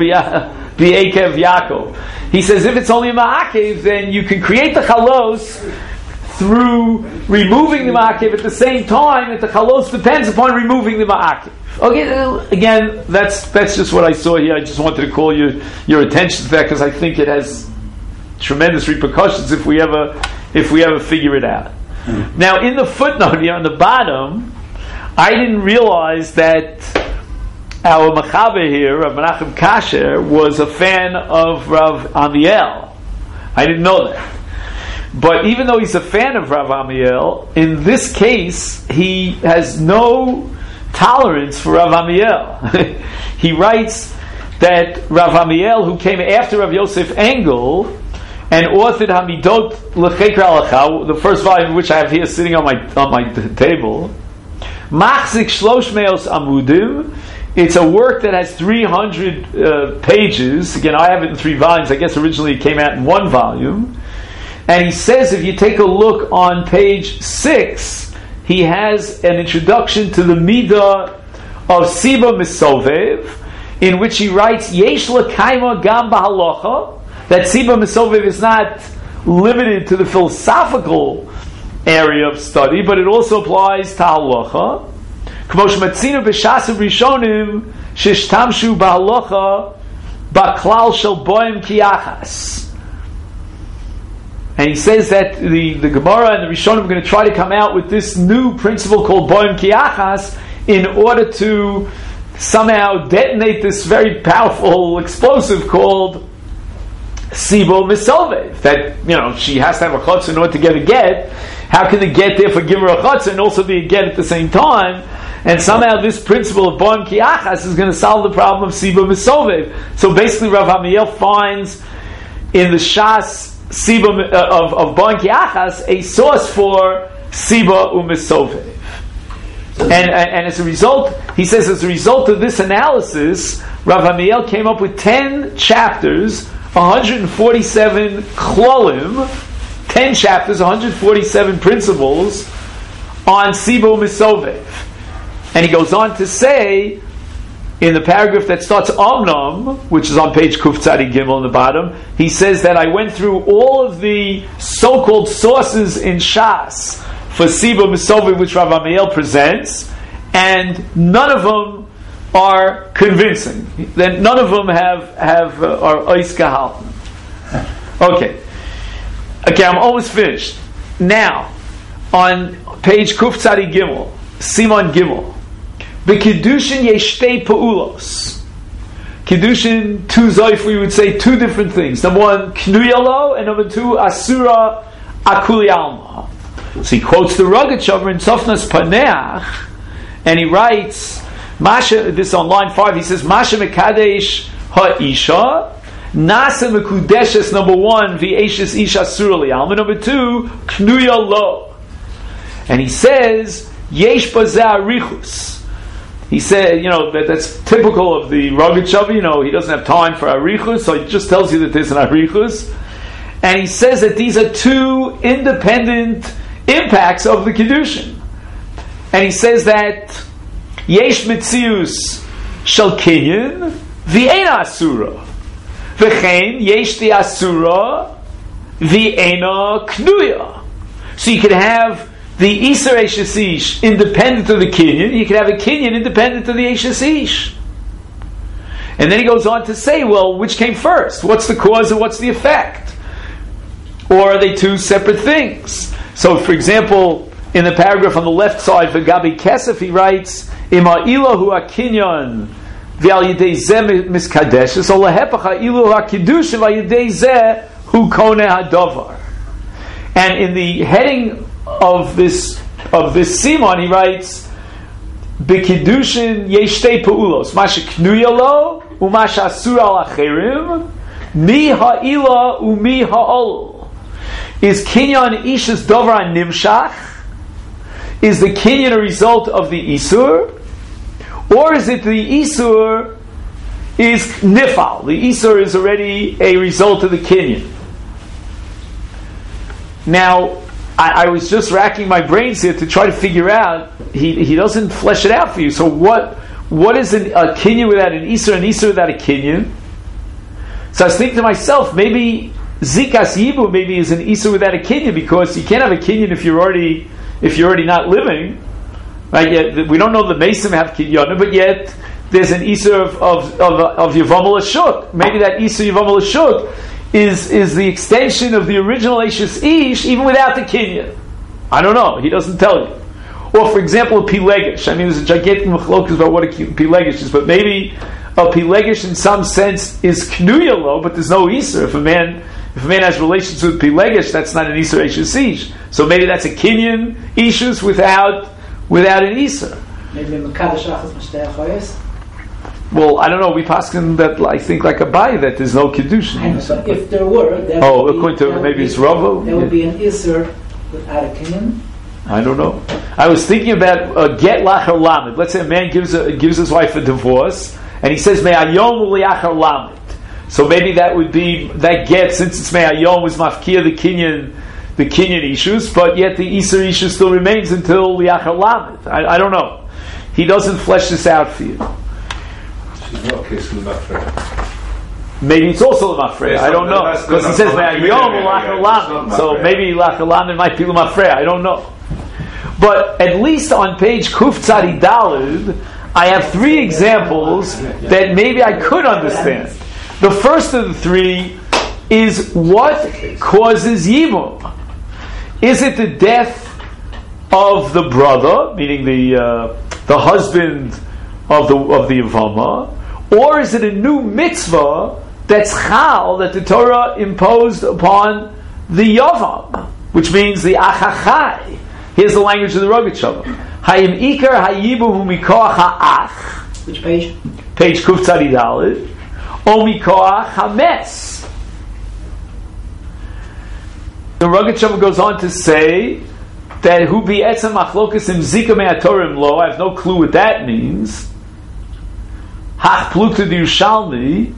B'Akev Yaakov. He says if it's only Ma'akev, then you can create the chalos through removing the ma'akev at the same time that the chalos depends upon removing the ma'akev. Okay, again, that's that's just what I saw here. I just wanted to call your your attention to that because I think it has tremendous repercussions if we ever if we ever figure it out. Mm. Now, in the footnote here on the bottom, I didn't realize that our Mechaber here, Rav Menachem Kasher, was a fan of Rav Amiel. I didn't know that. But even though he's a fan of Rav Amiel, in this case, he has no tolerance for Rav Amiel. He writes that Rav Amiel, who came after Rav Yosef Engel and authored Hamidot L'Cheker Halacha, the first volume which I have here sitting on my on my t- table, Machzik Shlosh Meos Amudim. It's a work that has three hundred uh, pages. Again, I have it in three volumes. I guess originally it came out in one volume. And he says, if you take a look on page six, he has an introduction to the Midah of Siba Misovev, in which he writes, Yesh l'kaima gam b'halacha, that Siba Misovev is not limited to the philosophical area of study, but it also applies to halacha. K'mo shematzinu b'shas rishonim shishtamshu b'halacha b'klal shel boim kiyachas. And he says that the, the Gemara and the Rishonim are going to try to come out with this new principle called boim kiyachas in order to somehow detonate this very powerful explosive called Sibo Misovev. That, you know, she has to have a chutz in order to get a get. How can the get therefore give her a chutz and also be a get at the same time? And somehow this principle of boim kiyachas is going to solve the problem of Sibo Misovev. So basically Rav Amiel finds in the Shas Siba uh, of of boim kiyachas a source for Siba u'Misovev. And, and and as a result, he says, as a result of this analysis, Rav Amiel came up with ten chapters, one hundred forty-seven klolim, ten chapters, one hundred forty-seven principles on Siba u'Misovev. And he goes on to say, in the paragraph that starts Omnam, which is on page Kuf Tzadi Gimel on the bottom, he says that I went through all of the so-called sources in Shas for Siba Misovev which Rav Amiel presents, and none of them are convincing. Then none of them have have uh, are ois gehalten. Okay, okay, I'm almost finished. Now, on page Kuf Tzadi Gimel, Simon Gimel. B'Kiddushin yeshtei pa'ulos. Kiddushin, two zoif, we would say two different things. Number one, knuyalo, and number two, asura akuli alma. So he quotes the Rogatchover in Tzofnas Paneach, and he writes, Masha, this on line five, he says, Masha mekadesh ha'isha, nasa mekudeshes, number one, v'eshes isha asura li alma, number two, knuyalo. And he says, yesh bazeh arichus. He said, you know, that that's typical of the Rogatchover. You know, he doesn't have time for arichus, so he just tells you that there's an arichus. And he says that these are two independent impacts of the Kiddushin. And he says that yesh mitzius shel kinyan v'eina asura v'chein yesh the asura v'eina knuya. So you could have the Isser Eishes Ish independent of the Kinyan. You can have a Kinyan independent of the Eishes Ish. And then he goes on to say, well, which came first? What's the cause and what's the effect? Or are they two separate things? So, for example, in the paragraph on the left side for Gabi Kesef, he writes, Ima ilahu ha-kinyan v'al yidei zeh miskadeshes, o lehepach ha-ilahu ha-kiddushin v'al yidei zeh hu koneh ha-davar. And in the heading of this of this Simon, he writes, "B'kiddushin yeshtei pa'ulos, masha knuya lo u'masha asura al acherim, mi ha'ila u'mi ha'ol." Is kinyan ishas dover nimshach? Is the kinyan a result of the isur, or is it the isur is nifal? The isur is already a result of the kinyan. Now, I, I was just racking my brains here to try to figure out. He he doesn't flesh it out for you. So what what is an, a kinyan without an isur, an isur without a kinyan? So I was thinking to myself, maybe Zikas Yibum maybe is an Isur without a Kinyan, because you can't have a Kinyan if you're already if you're already not living. Right? Yet, we don't know the Mesim have Kinyan, but yet there's an Isur of of of, of Yavamel Ashuk. Maybe that Isur Yavamel Ashuk is is the extension of the original Eishes Ish, even without the Kinyan. I don't know. He doesn't tell you. Or, for example, a Pilegish. I mean, there's a gigantic machlokas about what a Pilegish is, but maybe a Pilegish in some sense is Knuyalo, but there's no Isur. If a man if a man has relations with Pilegish, that's not an Isur Eishes Ish. So maybe that's a Kinyan Ishus without without an Isur. Maybe a Mekadosh Achas Mashtei Achoyes. Well, I don't know. We paskin that I think like a bay that there's no Kiddushin. I know, but if there were, there oh, would be, according to maybe be, it's Ravo. There would be an Isur without a Kinyan. I don't know. I was thinking about uh, get lachar lamed. Let's say a man gives a, gives his wife a divorce, and he says me'ayom u'liachar lamed. So maybe that would be that get, since it's me'ayom was mafkia the kinyan the kinyan issues, but yet the isur issue still remains until liachar lamed. I, I don't know. He doesn't flesh this out for you. Maybe it's also l'mafreya. I don't know, because he says me'ayom u'liachar lamed. So maybe liachar lamed might be l'mafreya. I don't know. But at least on page Kuf Tzadi Daled, I have three examples that maybe I could understand. The first of the three is what causes Yibum. Is it the death of the brother, meaning the uh, the husband of the of the Yavama, or is it a new mitzvah that's chal that the Torah imposed upon the Yavam, which means the Achachai? Here's the language of the Rogatchover. Hayim ikar hayibu hu mikoach ha'ach. Which page? Page Kuf Tzadi Daled. O mikoach hames. The Rogatchover goes on to say that hu bi etzem machlokas im zika me'atorim lo. I have no clue what that means. Hach plukta d'Yushalmi.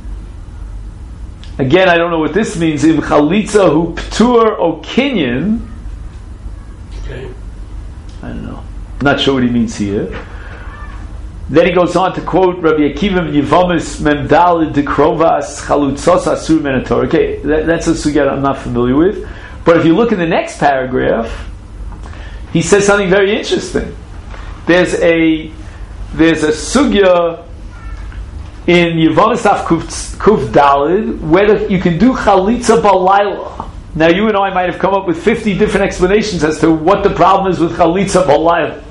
Again, I don't know what this means. Im chalitza hu ptur o kinyan. Okay. I don't know. I'm not sure what he means here. Then he goes on to quote Rabbi Akiva Yevamis Memdal de Krovas Chalutzos Asur Menator. Okay, that, that's a sugya I'm not familiar with. But if you look in the next paragraph, he says something very interesting. There's a there's a sugya in Yevamis Af Kuf, Kuf Dalid whether you can do Chalitza Balayla. Now, you and I might have come up with fifty different explanations as to what the problem is with Chalitza Balayla.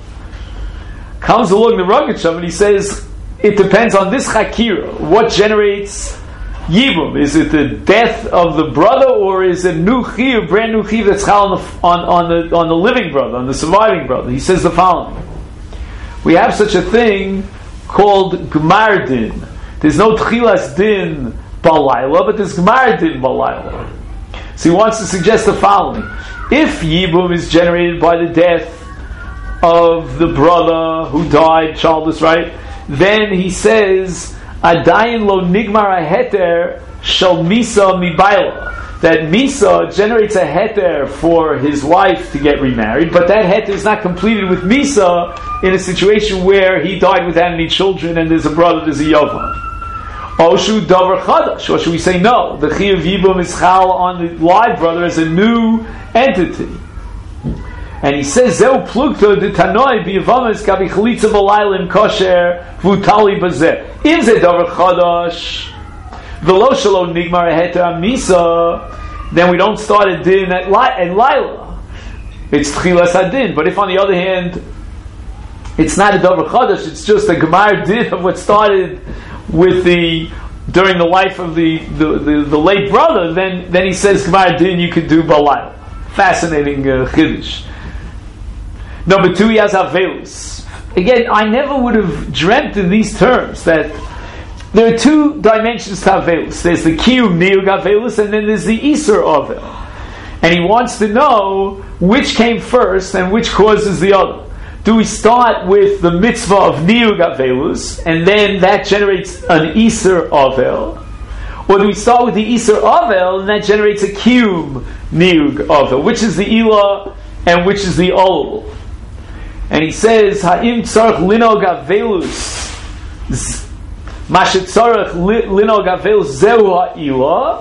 Comes along the Rogatchover and he says, it depends on this Chakira. What generates Yibum? Is it the death of the brother, or is it new Chiv, brand new Chiv that's chal on the, on, on, the, on the living brother, on the surviving brother? He says the following. We have such a thing called Gmar Din. There's no Tchilas Din Balayla, but there's Gmar Din Balayla. So he wants to suggest the following. If Yibum is generated by the death of the brother who died childless, right? Then he says, Adayin lo nigmar heter shel misa mibayla. That misa generates a heter for his wife to get remarried, but that heter is not completed with misa in a situation where he died without any children and there's a brother, there's a yavam. Oshu davar chadash. Or should we say no? The chiyuv yibum is chal on the live brother as a new entity. And he says, Zeu plukta de tanoi b'yavamis kabi chalitza b'laylim kosher v'utali bazeh. Im ze davar chadash v'lo shelo nigmar heter misa, then we don't start a din at Laila. It's tchilas adin. But if on the other hand, it's not a davar chadash, it's just a gemar din of what started with the during the life of the the, the, the late brother, then then he says gemar din you could do b'layla. Fascinating uh, chiddush. Number two, he has Avelus. Again, I never would have dreamt in these terms that there are two dimensions to Avelus. There's the Kiyum Niyug Avelus, and then there's the Isur Avel. And he wants to know which came first and which causes the other. Do we start with the mitzvah of Niyug Avelus, and then that generates an Isur Avel? Or do we start with the Isur Avel, and that generates a Kiyum Niyug Avel? Which is the Ilah and which is the Ol? And he says, Ha'im tzarech linog avelus, mashet tzarech linog avelus zehu ha'ila,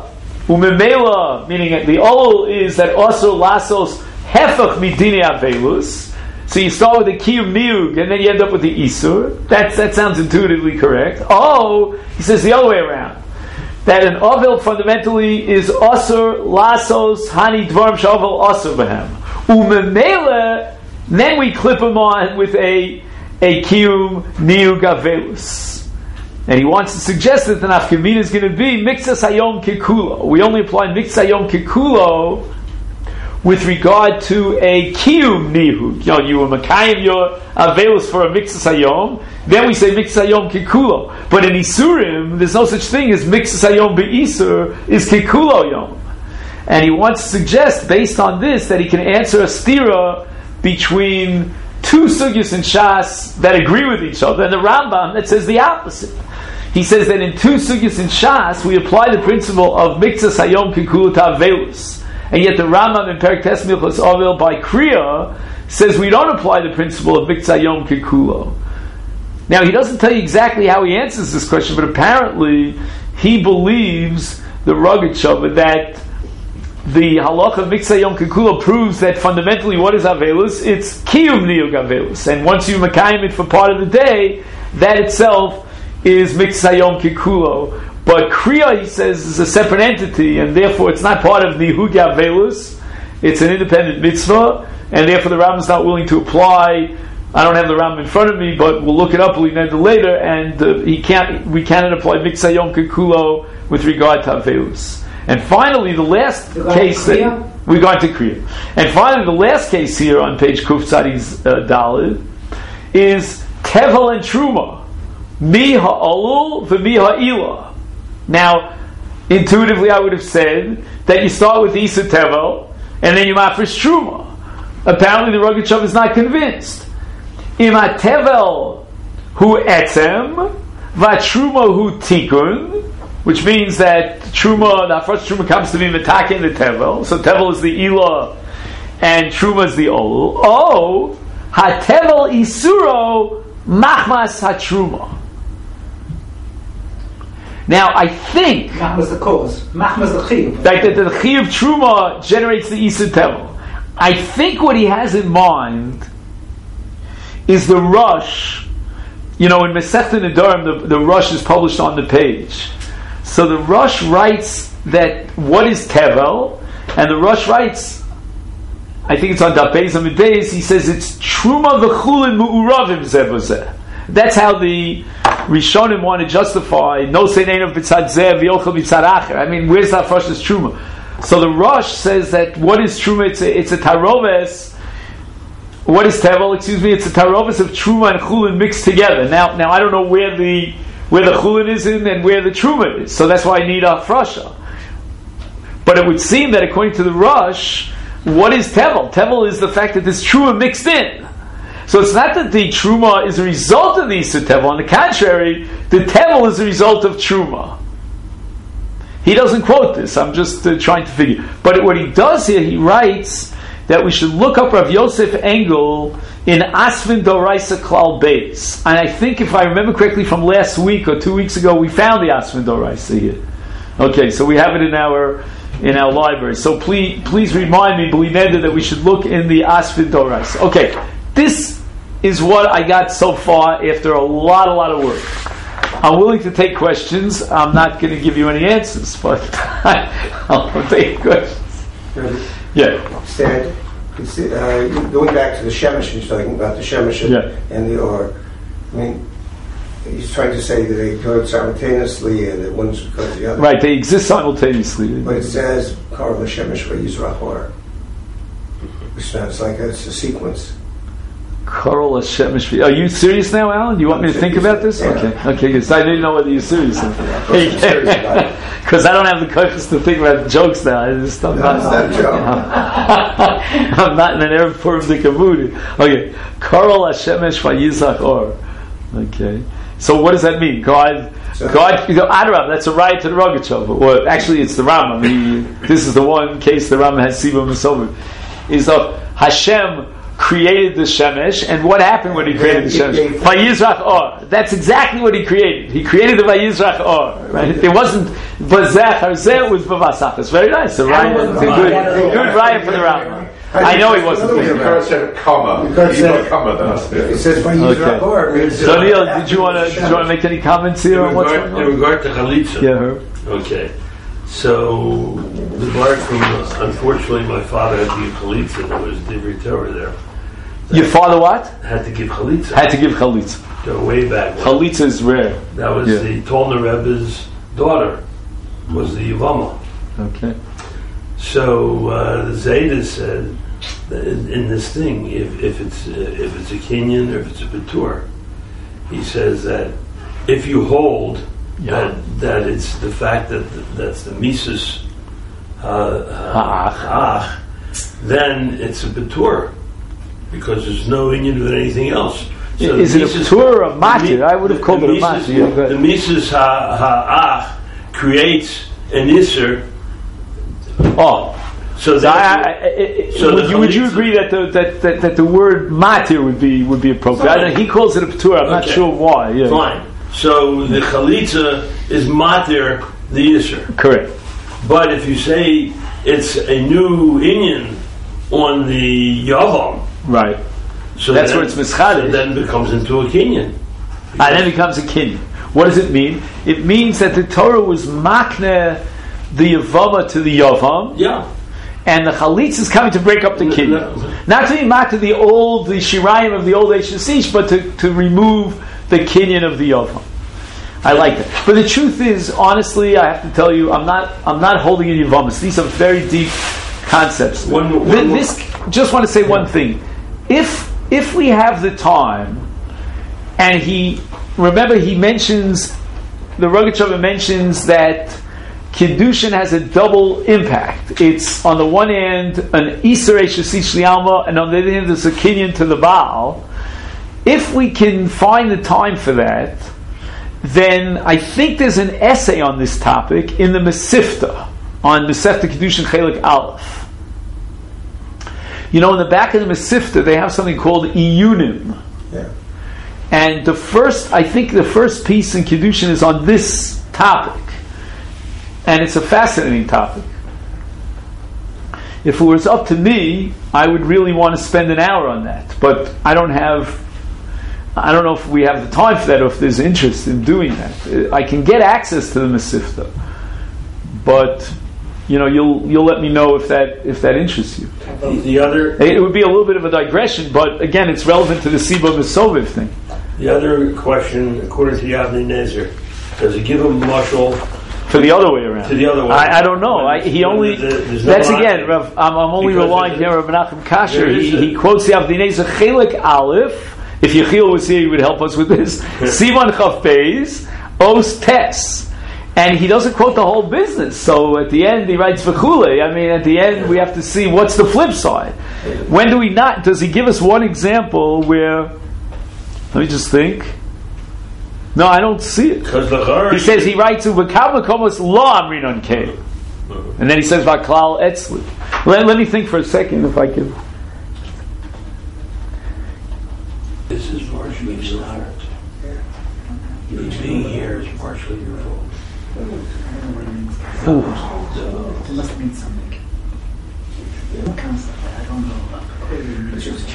Umemela, meaning the olul is that also lasos hefach midini avelus. So you start with the kiyum niug, and then you end up with the isur. That that sounds intuitively correct. Oh, he says the other way around. That an ovel fundamentally is asur lasos hani dvarim shavel asur b'hem. Umemela, then we clip him on with a a kiyum niug avelus. And he wants to suggest that the nafkamina is going to be mixas hayom kikulo. We only apply mixas hayom kikulo with regard to a kiyum nihu. You know, you were makayim your avelus for a mixas hayom. Then we say mixas hayom kikulo. But in isurim, there's no such thing as mixas hayom be'isur is kikulo yom. And he wants to suggest, based on this, that he can answer a stira between two sugyas in Shas that agree with each other, and the Rambam that says the opposite. He says that in two sugyas in Shas we apply the principle of mixas hayom kikulo ta'avelus, and yet the Rambam in Perek Tes Milchos Ovel by Kriya says we don't apply the principle of mixas hayom kikulo. Now he doesn't tell you exactly how he answers this question, but apparently he believes the Rogatchover that the halacha of mixas hayom kikulo proves that fundamentally what is avelus? It's kiyum niug avelus, and once you makayim it for part of the day, that itself is mixas hayom kikulo. But kriya, he says, is a separate entity, and therefore it's not part of nihug avelus. It's an independent mitzvah, and therefore the Rambam is not willing to apply. I don't have the Rambam in front of me, but we'll look it up later, and uh, he can't. We cannot apply mixas hayom kikulo with regard to avelus. And finally, the last case that we're going to Kriya. And finally, the last case here on page Kuf Tzadi's uh, Daled is Tevel and Truma. Mi ha'olul v'mi ha'ila. Now, intuitively I would have said that you start with Isa Tevel and then you mafresh Truma. Apparently the Rogatchover is not convinced. Ima Tevel hu etzem v'truma hu tikun, which means that Truma, the first Truma comes to be Metake in the Tevel. So Tevel is the Ila and Truma is the Olul. Oh, HaTevel Isuro Machmas HaTruma. Now I think Machmas the cause, Machmas the Chiyuv. Like that the Chiyuv Truma generates the Isa Tevel. I think what he has in mind is the Rush. You know, in Masechta Nedarim, the, the Rush is published on the page. So the Rush writes that what is Tevel, and the Rush writes, I think it's on Daf Beis Amud Beis, he says it's Truma v'chulin mu'uravim zeh. That's how the Rishonim want to justify no seinain of b'tzad zeh v'yochel b'tzad acher. I mean, where's that Rush's Truma? So the Rush says that what is Truma? It's a, it's a taroves. What is Tevel? Excuse me. It's a taroves of Truma and Chulin mixed together. Now, now I don't know where the where the chulin is in and where the truma is. So that's why I need a frasha. But it would seem that according to the Rush, what is tevel? Tevel is the fact that there's truma mixed in. So it's not that the truma is a result of the Isur tevel. On the contrary, the tevel is a result of truma. He doesn't quote this. I'm just uh, trying to figure. But what he does here, he writes that we should look up Rav Yosef Engel in Asvin Doraisa Klal Beis. And I think, if I remember correctly from last week or two weeks ago, we found the Asvin Doraisa here. Okay, so we have it in our in our library. So please please remind me, B'lineda, that we should look in the Asvin Doraisa. Okay, this is what I got so far after a lot, a lot of work. I'm willing to take questions. I'm not going to give you any answers, but I'll take questions. Yeah. Said, uh, going back to the Shemesh, he's talking about the Shemesh and, yeah. and the Or. I mean, he's trying to say that they go simultaneously and that one's because of the other. Right, they exist simultaneously. But it says, Kar L'Shemesh V'Yizrach Or. Which sounds like it's a sequence. Coral Shemesh. Are you serious now, Alan? Do you want me to think about this? Yeah. Okay, okay, because I didn't know whether you're serious. Because I don't have the courage to think about jokes now. I just, I'm, no, not, it's not a joke. I'm not in an Erev Purim Dikavudi. Okay, Coral Shemesh V'Yizrach Or. Okay, so what does that mean? God, so, God, you know, Adarab, that's a right to the Rogatchover. Or actually, it's the Rambam. He, this is the one case the Rambam has Siva Mesover. Is of Hashem created the Shemesh, and what happened when he created the Shemesh? Vayizrach Or. That's exactly what he created. He created the Vayizrach Or. Right? It wasn't Bazeh Harzeh, it was Bavasach. It's very nice. A raya, it's a good, good raya for the Rambam. I know he wasn't The first said a comma. Because You got a comma there. It says Vayizrach Or. Okay. So Neil, did you want to did you want to make any comments here on In what's regard, going in on? regard to Chalitza. Yeah, Herb. Okay. So, the bar from, unfortunately, my father had to give Chalitza. There was Divrei Torah there. Your father what? Had to give Chalitza. Had to give chalitza. Go way back. when. Chalitza is rare. That was Yeah. the Tolner Rebbe's daughter, was the Yavama. Okay. So uh, the Zayda said that in, in this thing, if, if it's uh, if it's a Kenyan or if it's a Batur, he says that if you hold Yeah. that that it's the fact that that's the Mises uh, uh, Ha'ach, then it's a Batur because there's no union with anything else. So Is the it a Mises- Batur or a the Matir? Mi- I would have called the it a Mises- Matir. Yeah, The Mises Ha- Ha'ach creates an Isser. Oh. So So, I, I, that I, So would, the you, would you chalitza- agree that the that, that, that the word matir would be would be appropriate? I know he calls it a patur. I'm not Okay. sure why. Yeah. fine. So the chalitza is matir the Yisr. Correct. But if you say it's a new Inyan on the Yavam, Right. so That's then, where it's mischadish. so then it becomes into a Kenyan. And then it becomes a kinyan. What does it mean? It means that the Torah was makne the yavama to the yavam, Yeah. and the chalitz is coming to break up the No, kinyan. no. Not to be makne the old, the shirayim of the old Eish but to, to remove the kinyan of the yavam. I like that. But the truth is, honestly, I have to tell you, I'm not I'm not holding in yavamas. These are very deep concepts. One- one Th- more. this, just want to say one thing. If if we have the time, and he, remember he mentions, the Rogatchover mentions that Kiddushin has a double impact. It's on the one hand an Isser Eshesish Lialma, and on the other hand there's a kinyan to the Baal. If we can find the time for that, then I think there's an essay on this topic in the Mesifta, on Mesifta Kiddushin Chelik Aleph. You know, in the back of the Mesifta they have something called Iyunim. Yeah. And the first, I think the first piece in Kiddushin is on this topic. And it's a fascinating topic. If it was up to me, I would really want to spend an hour on that. But I don't have, I don't know if we have the time for that or if there's interest in doing that. I can get access to the Mesifta. But, you know, you'll you'll let me know if that if that interests you. The, the other It would be a little bit of a digression, but again, it's relevant to the Siba Mesoviv thing. the other question, according to Yavnei Nezer, does it give a mushal For the other way around. to the other way? I, I don't know. I, he When only. the- there's no That's line. again. Rav, I'm, I'm only Because relying it- here on Menachem Kasher. there is He, a- he quotes the Avdei Nezer Chelik Aleph. If Yechiel was here, he would help us with this. Sivan Chav Beis Os Tes. And he doesn't quote the whole business. So at the end, he writes V'chule. I mean, at the end, we have to see what's the flip side. When do we not? Does he give us one example where? Let me just think. No, I don't see it. Because the Chor- He says he writes Uvakav Makomos Lo Amrin on K, and then he says Vaklal Etzli. Let, let me think for a second if I can. This is partially your fault. You being here is partially your fault. It must mean something. What concept? I don't know. It's just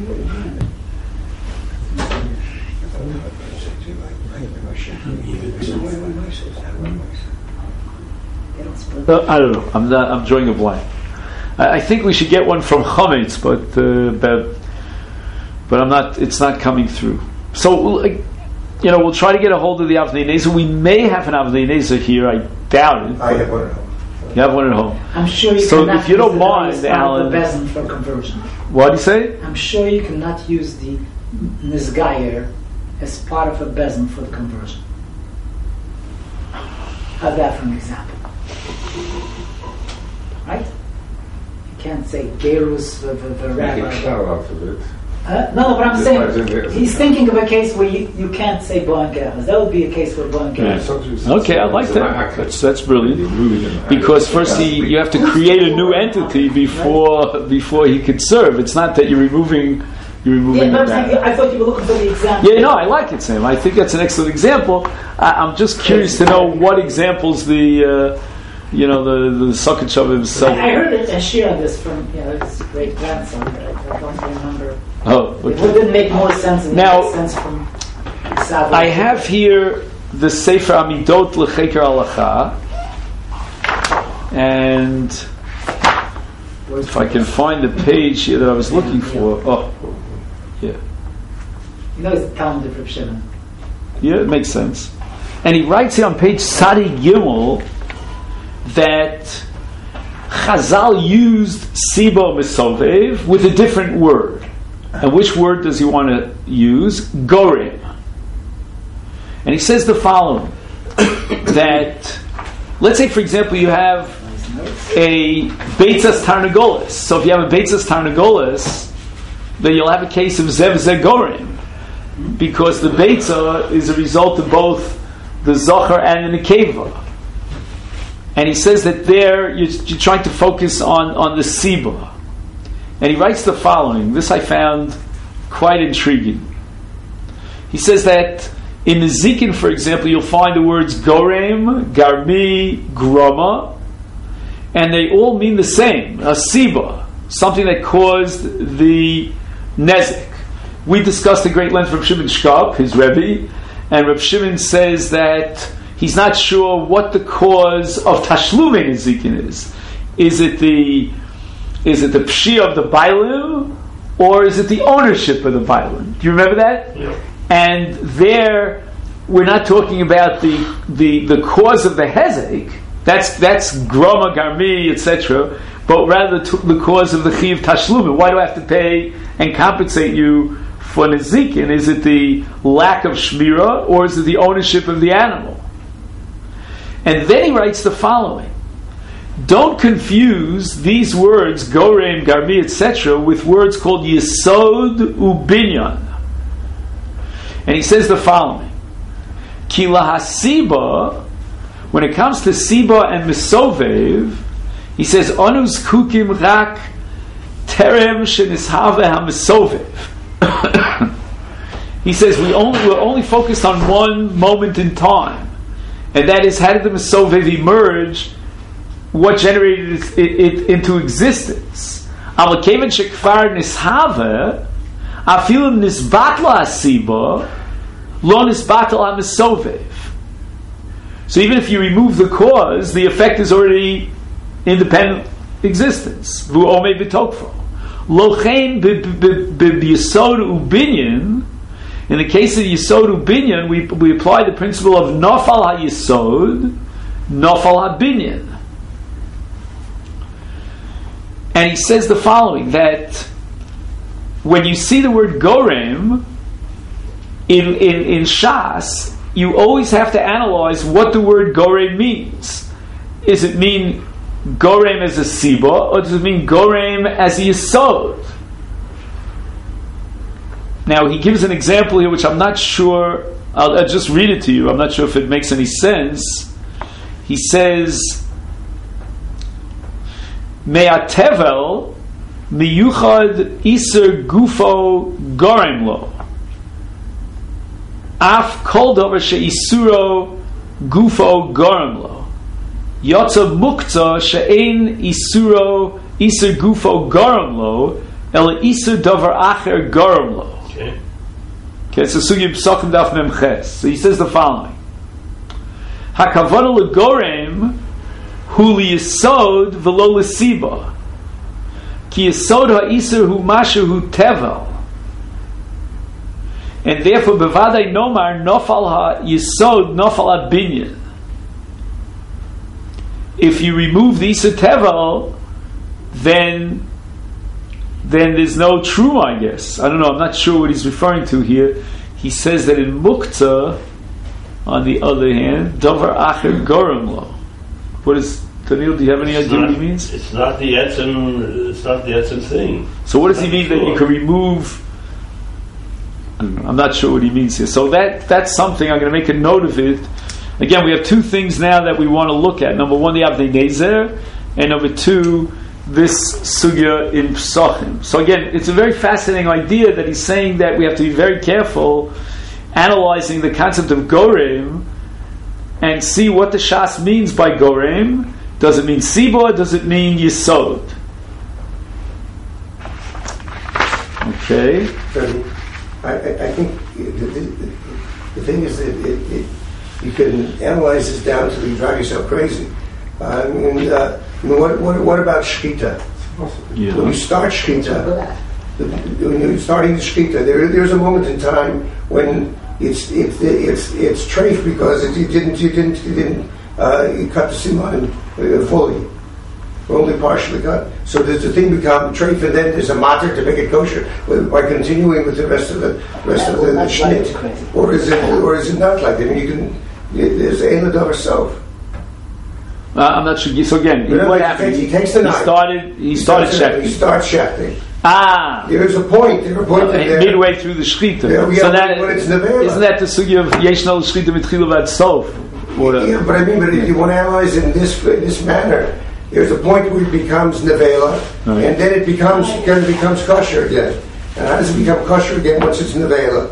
Uh, I don't know. I'm not. I'm drawing a blank. I, I think we should get one from Chametz, but uh, but but I'm not. It's not coming through. So like, you know, we'll try to get a hold of the Avnei Nezer. We may have an Avnei Nezer here. I doubt it. I have one at home. You have one at home. I'm sure you So cannot if you don't use the mind, lowest part of Alan- the bezin for conversion. What do you say? I'm sure you cannot use the nizgayer as part of a bezin for the conversion. Have that for an example. Right? You can't say gerus the, the, the Make a rabbi. cloud out of it. Uh, no, no, but I'm saying he's thinking of a case where you, you can't say Boan Germas. That would be a case where Boan Germas. Yeah. Okay, I like that. That's that's brilliant. Because first he, you have to create a new entity before before he could serve. It's not that you're removing you're removing. Yeah, but I'm saying, I thought you were looking for the example. Yeah, no, I like it, Sam. I think that's an excellent example. I, I'm just curious to know what examples the. Uh, You know, the the Socket Shav himself. I heard a, a share of this from you know his great grandson, but I, I don't remember. Oh, okay. It didn't make more sense. It now, made sense from Saba. I have here the Sefer Amidot L'Cheker Halacha, and if I can find the page here that I was looking for, oh, yeah, you know, it's the Talmud of Reb Shimon. Yeah, it makes sense. And he writes here on page Sadi Gimel that Chazal used Sibo Mesovev with a different word. And which word does he want to use? Gorem. And he says the following, that, let's say for example you have a Beitzas Tarnagolas. So if you have a Beitzas Tarnagolas, then you'll have a case of Zev Ze Gorem. Because the Beitzah is a result of both the Zohar and the Nekeva. And he says that there you're, you're trying to focus on, on the Siba. And he writes the following. This I found quite intriguing. He says that in the Zikin, for example, you'll find the words Gorem, Garmi, Groma, and they all mean the same. A Siba, something that caused the Nezik. We discussed at great length Reb Shimon Shkop, his Rebbe, and Reb Shimon says that he's not sure what the cause of Tashlumei Nezikin is. Is it the is it the pshi of the Bailim, or is it the ownership of the Bailim? Do you remember that? Yeah. And there, we're not talking about the the, the cause of the Hezek. That's that's Groma, Garmi, et cetera. But rather the, the cause of the Chiv Tashlumei. Why do I have to pay and compensate you for Nezikin? Is it the lack of Shmira, or is it the ownership of the animal? And then he writes the following. Don't confuse these words, Gorem, Garmi, et cetera, with words called Yesod Ubinyan. And he says the following. Ki lahasiba, when it comes to Siba and Mesovev, he says, Onus kukim rak terem shenishave ha-Mesovev. He says, we only, we're only focused on one moment in time. And that is, how did the Mesovev emerge? What generated it, it, it into existence? Alakeven shekfar nishave, afilu nisbatla asiba, lo nisbatla mesovev. So even if you remove the cause, the effect is already independent existence. Vu omei b'tokfo. Lochein b'yesod ubinyan. In the case of Yesod Ubinyan, we we apply the principle of Nofal HaYesod, Nofal HaBinyan. And he says the following, that when you see the word Gorem in, in, in Shas, you always have to analyze what the word Gorem means. Does it mean Gorem as a Siba, or does it mean Gorem as a Yesod? Now, he gives an example here which I'm not sure, I'll, I'll just read it to you, I'm not sure if it makes any sense. He says, Me'atevel miyuchad iser gufo gorem lo. Af kol dover she'isuro gufo gorem lo. Yotza mukta she'ein isuro iser gufo gorem lo, el iser dover acher gorem lo. Okay. Okay, so Sugi P'Sokim Daf Mem Ches. So he says the following: Hakavana legorem hu liyesod v'lo lesiba, ki yesod ha'isur hu mashu hu tevel, and therefore bevadai nomar nofal ha'yesod nofal ha'binyan. If you remove the isur tevel, then then there's no true, I guess. I don't know, I'm not sure what he's referring to here. He says that in Mukta, on the other hand, Dover Acher Gorem Lo. What is, Daniel, do you have any it's idea not, what he means? It's not the etzem, it's not the etzem thing. So what does he mean that you can remove I don't know, I'm not sure what he means here. So that that's something, I'm going to make a note of it. Again, we have two things now that we want to look at. Number one, the Avnei Nezer, and number two, this sugya in Pesachim. So again, it's a very fascinating idea that he's saying that we have to be very careful analyzing the concept of Gorem and see what the Shas means by Gorem. Does it mean Siba? Does it mean Yisod? Okay. I, I, I think the, the, the thing is that it, it, you can analyze this down till you drive yourself crazy. Uh, I mean, uh, I mean what, what, what about Shechita? Yeah. When you start Shechita, when you're starting the Shechita, there, there's a moment in time when it's it's it's it's treif because it, you didn't you didn't you didn't uh, you cut the siman uh, fully, only partially cut. So does the thing become treif, and then there's a matter to make it kosher by continuing with the rest of the rest of the, the shnit, or is it or is it not like that? I mean, you can there's ein l'davar sof. Uh, I'm not sure. So again, But what he happened? takes- he takes the he knife. started. He, He started starts- checking. He starts shechting. Ah, There's a point. There's a point uh, in there. midway through the shchita. Yeah, yeah, so when- that when it's nevela. isn't that the sugya of yeshna l'shchita mitchilu vad sof? Or the- Yeah, but I mean, but if you want to analyze it in this in this manner, there's a point where it becomes nevela, Right. and then it becomes then it becomes kosher again. And how does it become kosher again once it's nevela?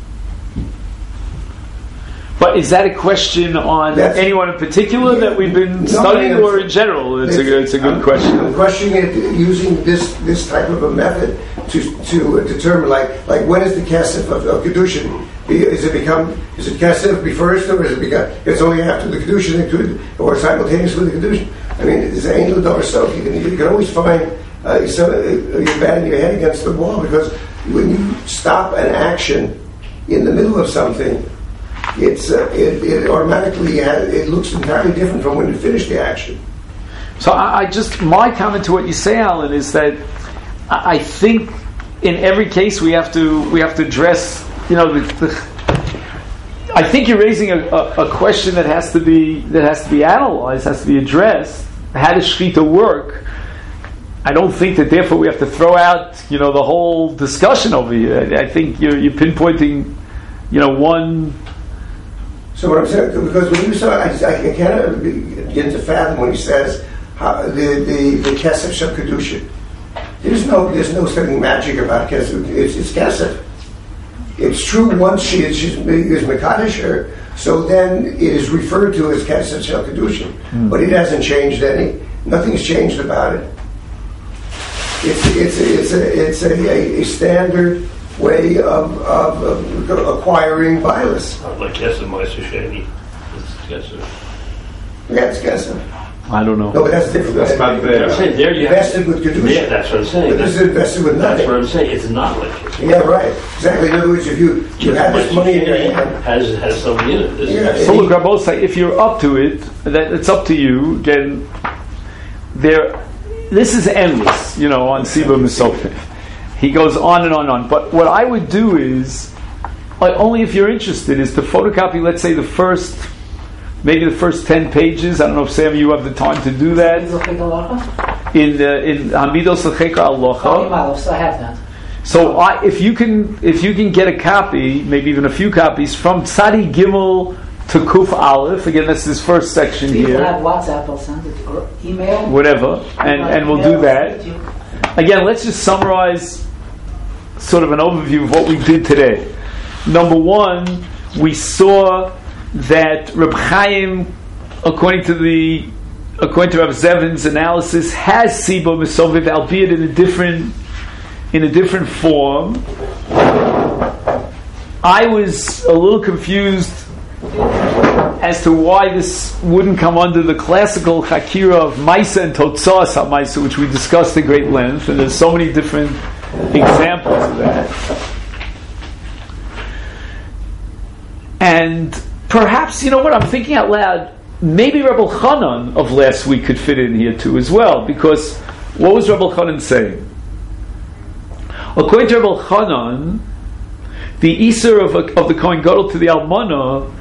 But is that a question on That's- anyone in particular that we've been No, studying, it's- or in general? It's a it's a good I'm, question. I'm questioning it using this this type of a method to to uh, determine like like when is the kesef of, of kedushin? Be- Is it become is it kesef be first, or is it become it's only after the kedushin it could, or simultaneous with the kedushin? I mean, it's an angel door so you can you can always find uh, so uh, you're batting your head against the wall, because when you stop an action in the middle of something, it's uh, it, it automatically has, it looks entirely different from when you finish the action. So I, I just my comment to what you say, Alan, is that I, I think in every case we have to we have to address. You know, the, the, I think you're raising a, a, a question that has to be that has to be analyzed, has to be addressed. How does shechita work? I don't think that therefore we have to throw out, you know, the whole discussion over here. I, I think you're, you're pinpointing, you know, one. So what I'm saying, because when you saw, I, I can't begin to fathom when he says how, the the the kesef shel kedusha. There's no there's no something magic about kesef. It's, it's kesef. It's true once she is she's is mekadosh her, so then it is referred to as kesef shel kedusha. Mm. But it hasn't changed any. Nothing's changed about it. It's it's it's a it's a, a, a standard way of, of, of acquiring violence. Like Kesef Meiser Sheni. It's Kesef. Yeah, it's kesef. I don't know. No, but that's different. That's not there. I'm saying there you have Invested with kedusha. Yeah, that's what I'm saying. But this is invested with That's nothing. what I'm saying. It's not like Kesef. Yeah, right. Exactly. In other words, if you you have this money in your hand, has has something in it. This Yeah. is- So look, Rabosai, if you're up to it, that it's up to you. Again, there, this is endless. You know, on Siba Misofif, he goes on and on and on. But what I would do is, like, only if you're interested, is to photocopy, let's say, the first, maybe the first ten pages. I don't know if Sam, you have the time to do that in uh, in Hamidos L'Cheka Alocha. So I have that. So I, if you can, if you can get a copy, maybe even a few copies from Tzadi Gimel to Kuf Aleph. Again, that's this first section If you here. have WhatsApp, I'll send it, or email. Whatever, and and we'll do that. Again, let's just summarize sort of an overview of what we did today. Number one, we saw that Reb Chaim, according to the according to Reb Zevin's analysis, has Sibo Misoviv, albeit in a different in a different form. I was a little confused as to why this wouldn't come under the classical Chakira of Maisa and Totzas HaMaisa, which we discussed at great length, and there's so many different examples of that. And perhaps, you know what, I'm thinking out loud, maybe Rebbe Chanan of last week could fit in here too as well, because what was Rebbe Chanan saying? According to Rebbe Chanan, the Isser of, a, of the Kohen Gadol to the Almana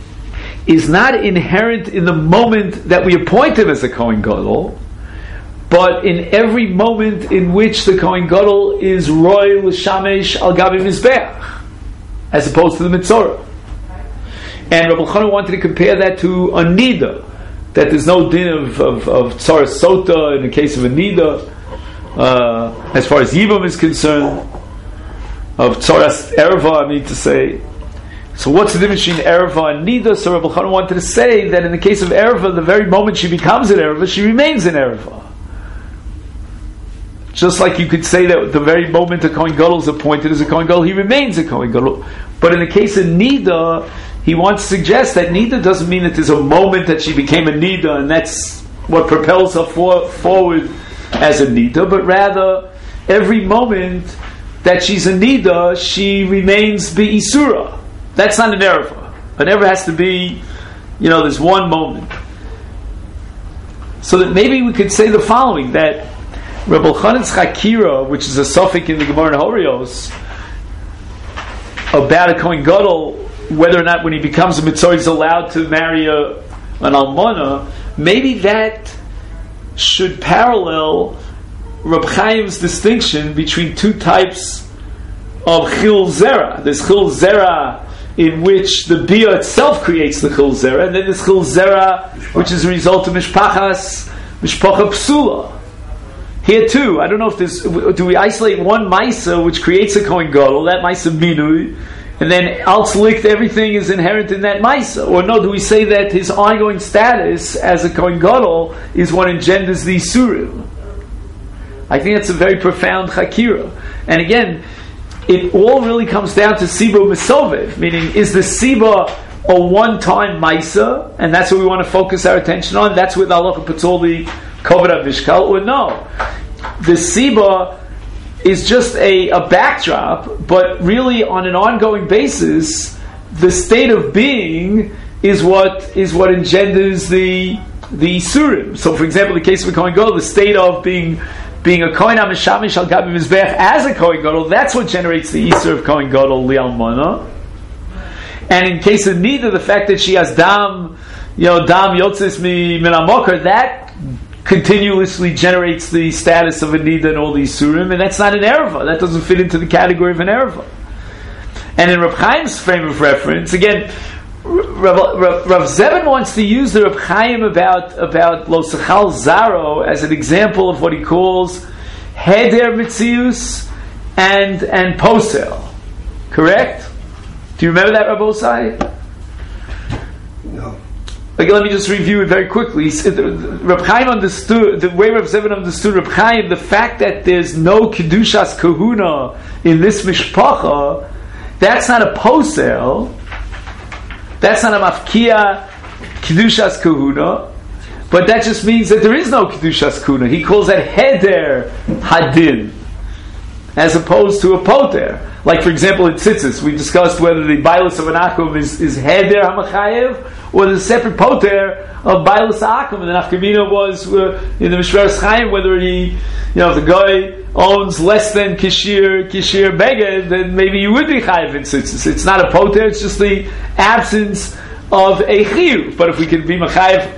is not inherent in the moment that we appoint him as a Kohen Gadol, but in every moment in which the Kohen Gadol is roy l'shamesh al gabi mizbeach, as opposed to the Mitzorah. And Rabbi Elchanan wanted to compare that to a nida, that there's no din of of, of tzara sota in the case of a nida, uh, as far as Yibam is concerned, of tzaras erva, I mean to say. So what's the difference between erva and nida? So Rabbi Elchanan wanted to say that in the case of erva, the very moment she becomes an erva, she remains an erva. Just like you could say that the very moment a Kohen Gadol is appointed as a Kohen Gadol, he remains a Kohen Gadol. But in the case of nida, he wants to suggest that nida doesn't mean that there's a moment that she became a nida and that's what propels her for, forward as a nida, but rather every moment that she's a nida, she remains be'isura. That's not an erva. An erva has to be, you know, there's one moment. So that maybe we could say the following, that Rabbi Elchanan's Chakira, which is a suffix in the Gemara in Horios, about a Kohen Gadol, whether or not when he becomes a Mitzorah he's allowed to marry a, an Almana, maybe that should parallel Reb Chaim's distinction between two types of Chil Zera. There's Chil Zera in which the Bia itself creates the Chil Zera, and then there's Chil Zera which is a result of Mishpachas, Mishpacha Psula. Here too, I don't know if there's, do we isolate one Maisa which creates a Kohen Gadol, that Maisa Minui, and then Altzlicht, everything is inherent in that Maisa? Or no, do we say that his ongoing status as a Kohen Gadol is what engenders the Isurim? I think that's a very profound Chakira. And again, it all really comes down to Siba Mesovev, meaning is the Siba a one-time Maisa, and that's what we want to focus our attention on? That's with Allah puts all the Kovod HaMishkal, or no? The Siba is just a, a backdrop, but really on an ongoing basis, the state of being is what is what engenders the the Isurim. So, for example, the case of a Kohen Gadol, the state of being being a Kohen HaMeshamish al Gabi Mizbeach as a Kohen Gadol, that's what generates the Isur of Kohen Gadol Li'almana. And in case of Nida, the fact that she has Dam, you know, Dam Yotzis Mi Min HaMokar, that continuously generates the status of a Nida and all these Surim, and that's not an Erva. That doesn't fit into the category of an Erva. And in Reb Chaim's frame of reference, again, Rav, Rav, Rav Zevin wants to use the Reb Chaim about, about Lo Sechal Zaro as an example of what he calls Heder Mitzius and, and Posel. Correct? Do you remember that, Rabbi Osai? No. Okay, let me just review it very quickly. Reb Chaim understood, the way Rav Zevin understood Reb Chaim, the fact that there's no Kedushas Kahuna in this Mishpacha, that's not a Posel, that's not a Mafkia Kedushas Kahuna, but that just means that there is no Kedushas Kahuna. He calls that Heder Hadin, as opposed to a Poter. Like, for example, in Tzitzis, we discussed whether the Bailus of an Akum is, is Heder HaMachayev, or the separate Poter of Bailus Akum. And the Nafkamina was uh, in the Mishveres Chaim, whether he, you know, if the guy owns less than Kishir, Kishir Beged, then maybe you would be Chayev in Tzitzis. It's not a Poter, it's just the absence of a Chiyuv. But if we can be Machayev,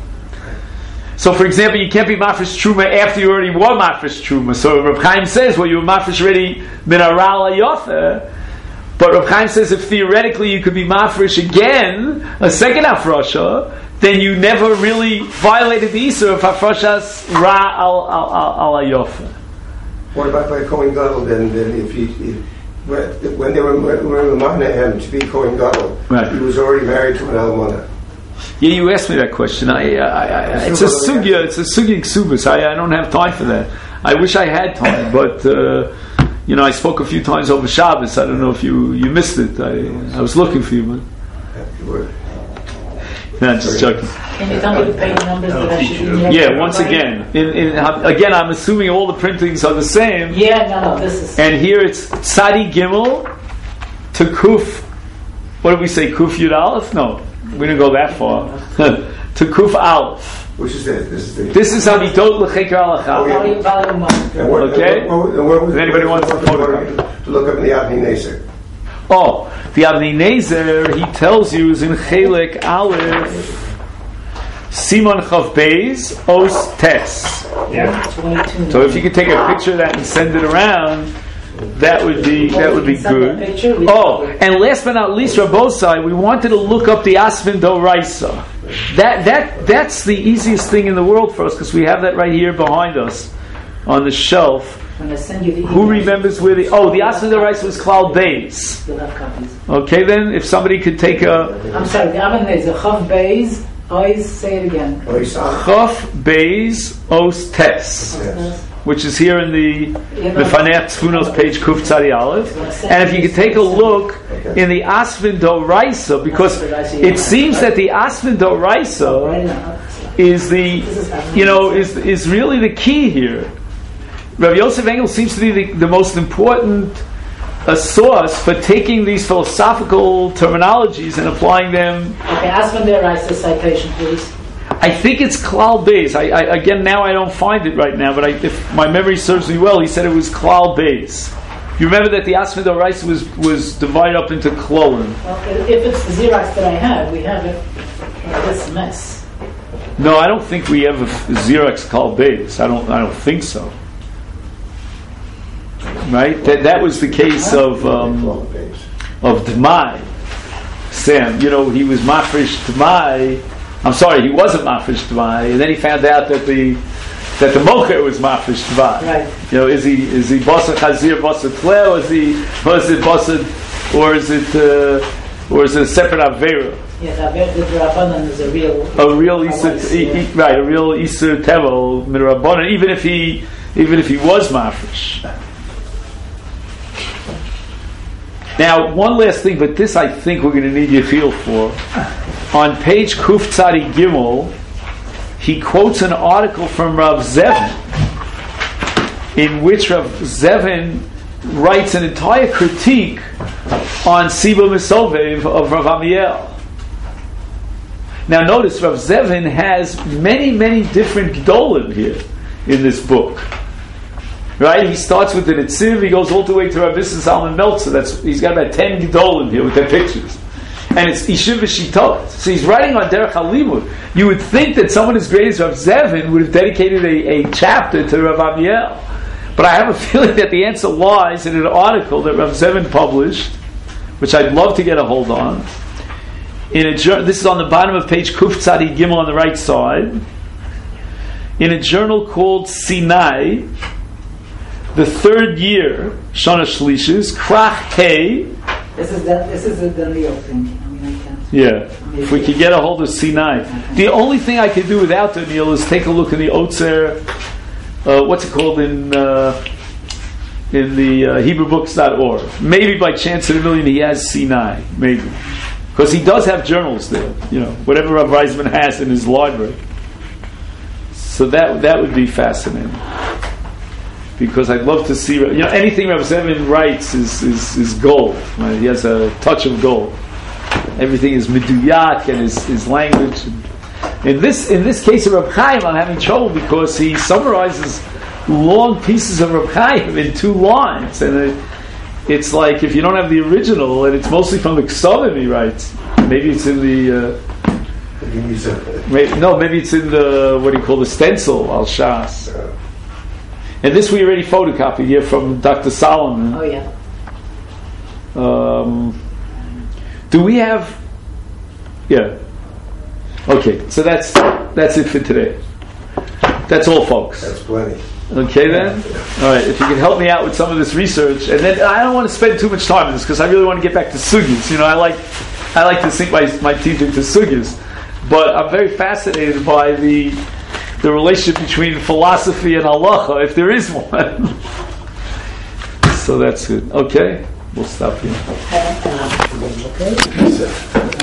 so, for example, you can't be mafresh truma after you already were mafresh truma. So Reb Chaim says, well, you were mafresh already min aral ayofer. But Reb Chaim says, if theoretically you could be mafresh again, a second afrosha, then you never really violated the isur of afroshas ra al al al ayofer. What about by Kohen Gadol then? Then if he, if, when they were were reminding him to be Kohen Gadol, right, he was already married to an almana. Yeah, you asked me that question. I, I, I, it's a sugya. It's a sugya ksubas. I, I don't have time for that. I wish I had time, but uh, you know, I spoke a few times over Shabbos. I don't know if you, you missed it. I, I was looking for you, man. No, just joking. Can you tell me the page numbers that I should be? Yeah, once again, in, in, again, I'm assuming all the printings are the same. Yeah, no, no, this is. And here it's Tzadi Gimel to Kuf. What did we say? Kuf Yud Aleph? No. We didn't go that far. To Kuf Aleph. Which is it? This is the. This is Hamidot L'Cheker Halacha. Okay. If anybody wants to photocopy, to look up in the Avnei Nezer. Oh, the Avnei Nezer, he tells you, is in Chelek Aleph, Simon Chav Beis Os Tes. Yeah. twenty-two. So if you could take a picture of that and send it around, that would be that would be good. Oh, and last but not least, Rabbosai, we wanted to look up the Asvin Doraisa. That that that's the easiest thing in the world for us because we have that right here behind us on the shelf. When I send you the Who remembers where the oh the Asvin Doraisa was Klal Beis. You'll have copies. Okay, then if somebody could take a I'm sorry, the Avon is a Chav Beis. Always say it again. Chaf Beis Os Tes, which is here in the Mefanech Tzfunos page Kuf Tzadi Aleph. And if you could take a look in the Asvin Doraisa, because it seems that the Asvin Doraisa is the, you know, is is really the key here. Rabbi Yosef Engel seems to be the, the most important a source for taking these philosophical terminologies and applying them. Okay, ask when there is the citation, please. I think it's Klal Beis. I, I again now I don't find it right now, but I, if my memory serves me well, he said it was Klal Beis. You remember that the Asvin Doraisa was was divided up into Klolim. Well, if it's the Xerox that I have, we have it like this mess. No, I don't think we have a Xerox Klal Beis. I don't. I don't think so. Right? That that was the case of um, of Dmai. Sam, you know, he was mafresh Dmai. I'm sorry, he wasn't mafresh Dmai, and then he found out that the that the mocher was mafresh Dmai. Right. You know, is he is he basa chazir basa tle, or is he was it basa, or is it uh, or is it a separate avera? Yeah, the Rabbanan is a real a real isur, right? A real isur tevel midrabanan, even if he even if he was mafresh. Now, one last thing, but this I think we're going to need your feel for. On page Kuf Tzadi Gimel, he quotes an article from Rav Zevin, in which Rav Zevin writes an entire critique on Siba Mesovev of Rav Amiel. Now, notice Rav Zevin has many, many different gedolim here in this book. Right? He starts with the Netziv, he goes all the way to Rav Issa Salman Meltzer. That's he's got about ten gedolim here with their pictures. And it's Ishiv Shitot. So he's writing on Derech HaLimud. You would think that someone as great as Rav Zevin would have dedicated a, a chapter to Rav Amiel. But I have a feeling that the answer lies in an article that Rav Zevin published, which I'd love to get a hold on. In a this is on the bottom of page Kuf Tzadi Gimel on the right side. In a journal called Sinai, the third year, Shana Shlishis, Krach Hey. This is the, this is the Daniel thing. I mean, I can't. Yeah, if we could get a hold of Sinai. The only thing I could do without Daniel is take a look in the Otzer, uh, what's it called in uh, in the uh, Hebrew Books dot org. Maybe by chance in a million he has Sinai, maybe. Because he does have journals there, you know, whatever Rav Reisman has in his library. So that that would be fascinating. Because I'd love to see, you know, anything Rav Zevin writes is, is, is gold. Right? He has a touch of gold. Everything is meduyak and his, his language. In this in this case of Reb Chaim, I'm having trouble because he summarizes long pieces of Reb Chaim in two lines, and it, it's like if you don't have the original, and it's mostly from the Ksavim he writes. Maybe it's in the. Uh, maybe, no, maybe it's in the what do you call the stencil al Shas. And this we already photocopied here from Doctor Solomon. Oh yeah. Um, do we have? Yeah. Okay, so that's that's it for today. That's all, folks. That's plenty. Okay then. All right. If you can help me out with some of this research, and then I don't want to spend too much time on this because I really want to get back to sugyas. You know, I like I like to sink my my teeth into sugyas, but I'm very fascinated by the. the relationship between philosophy and halacha, if there is one. So that's good. Okay, we'll stop here. Okay.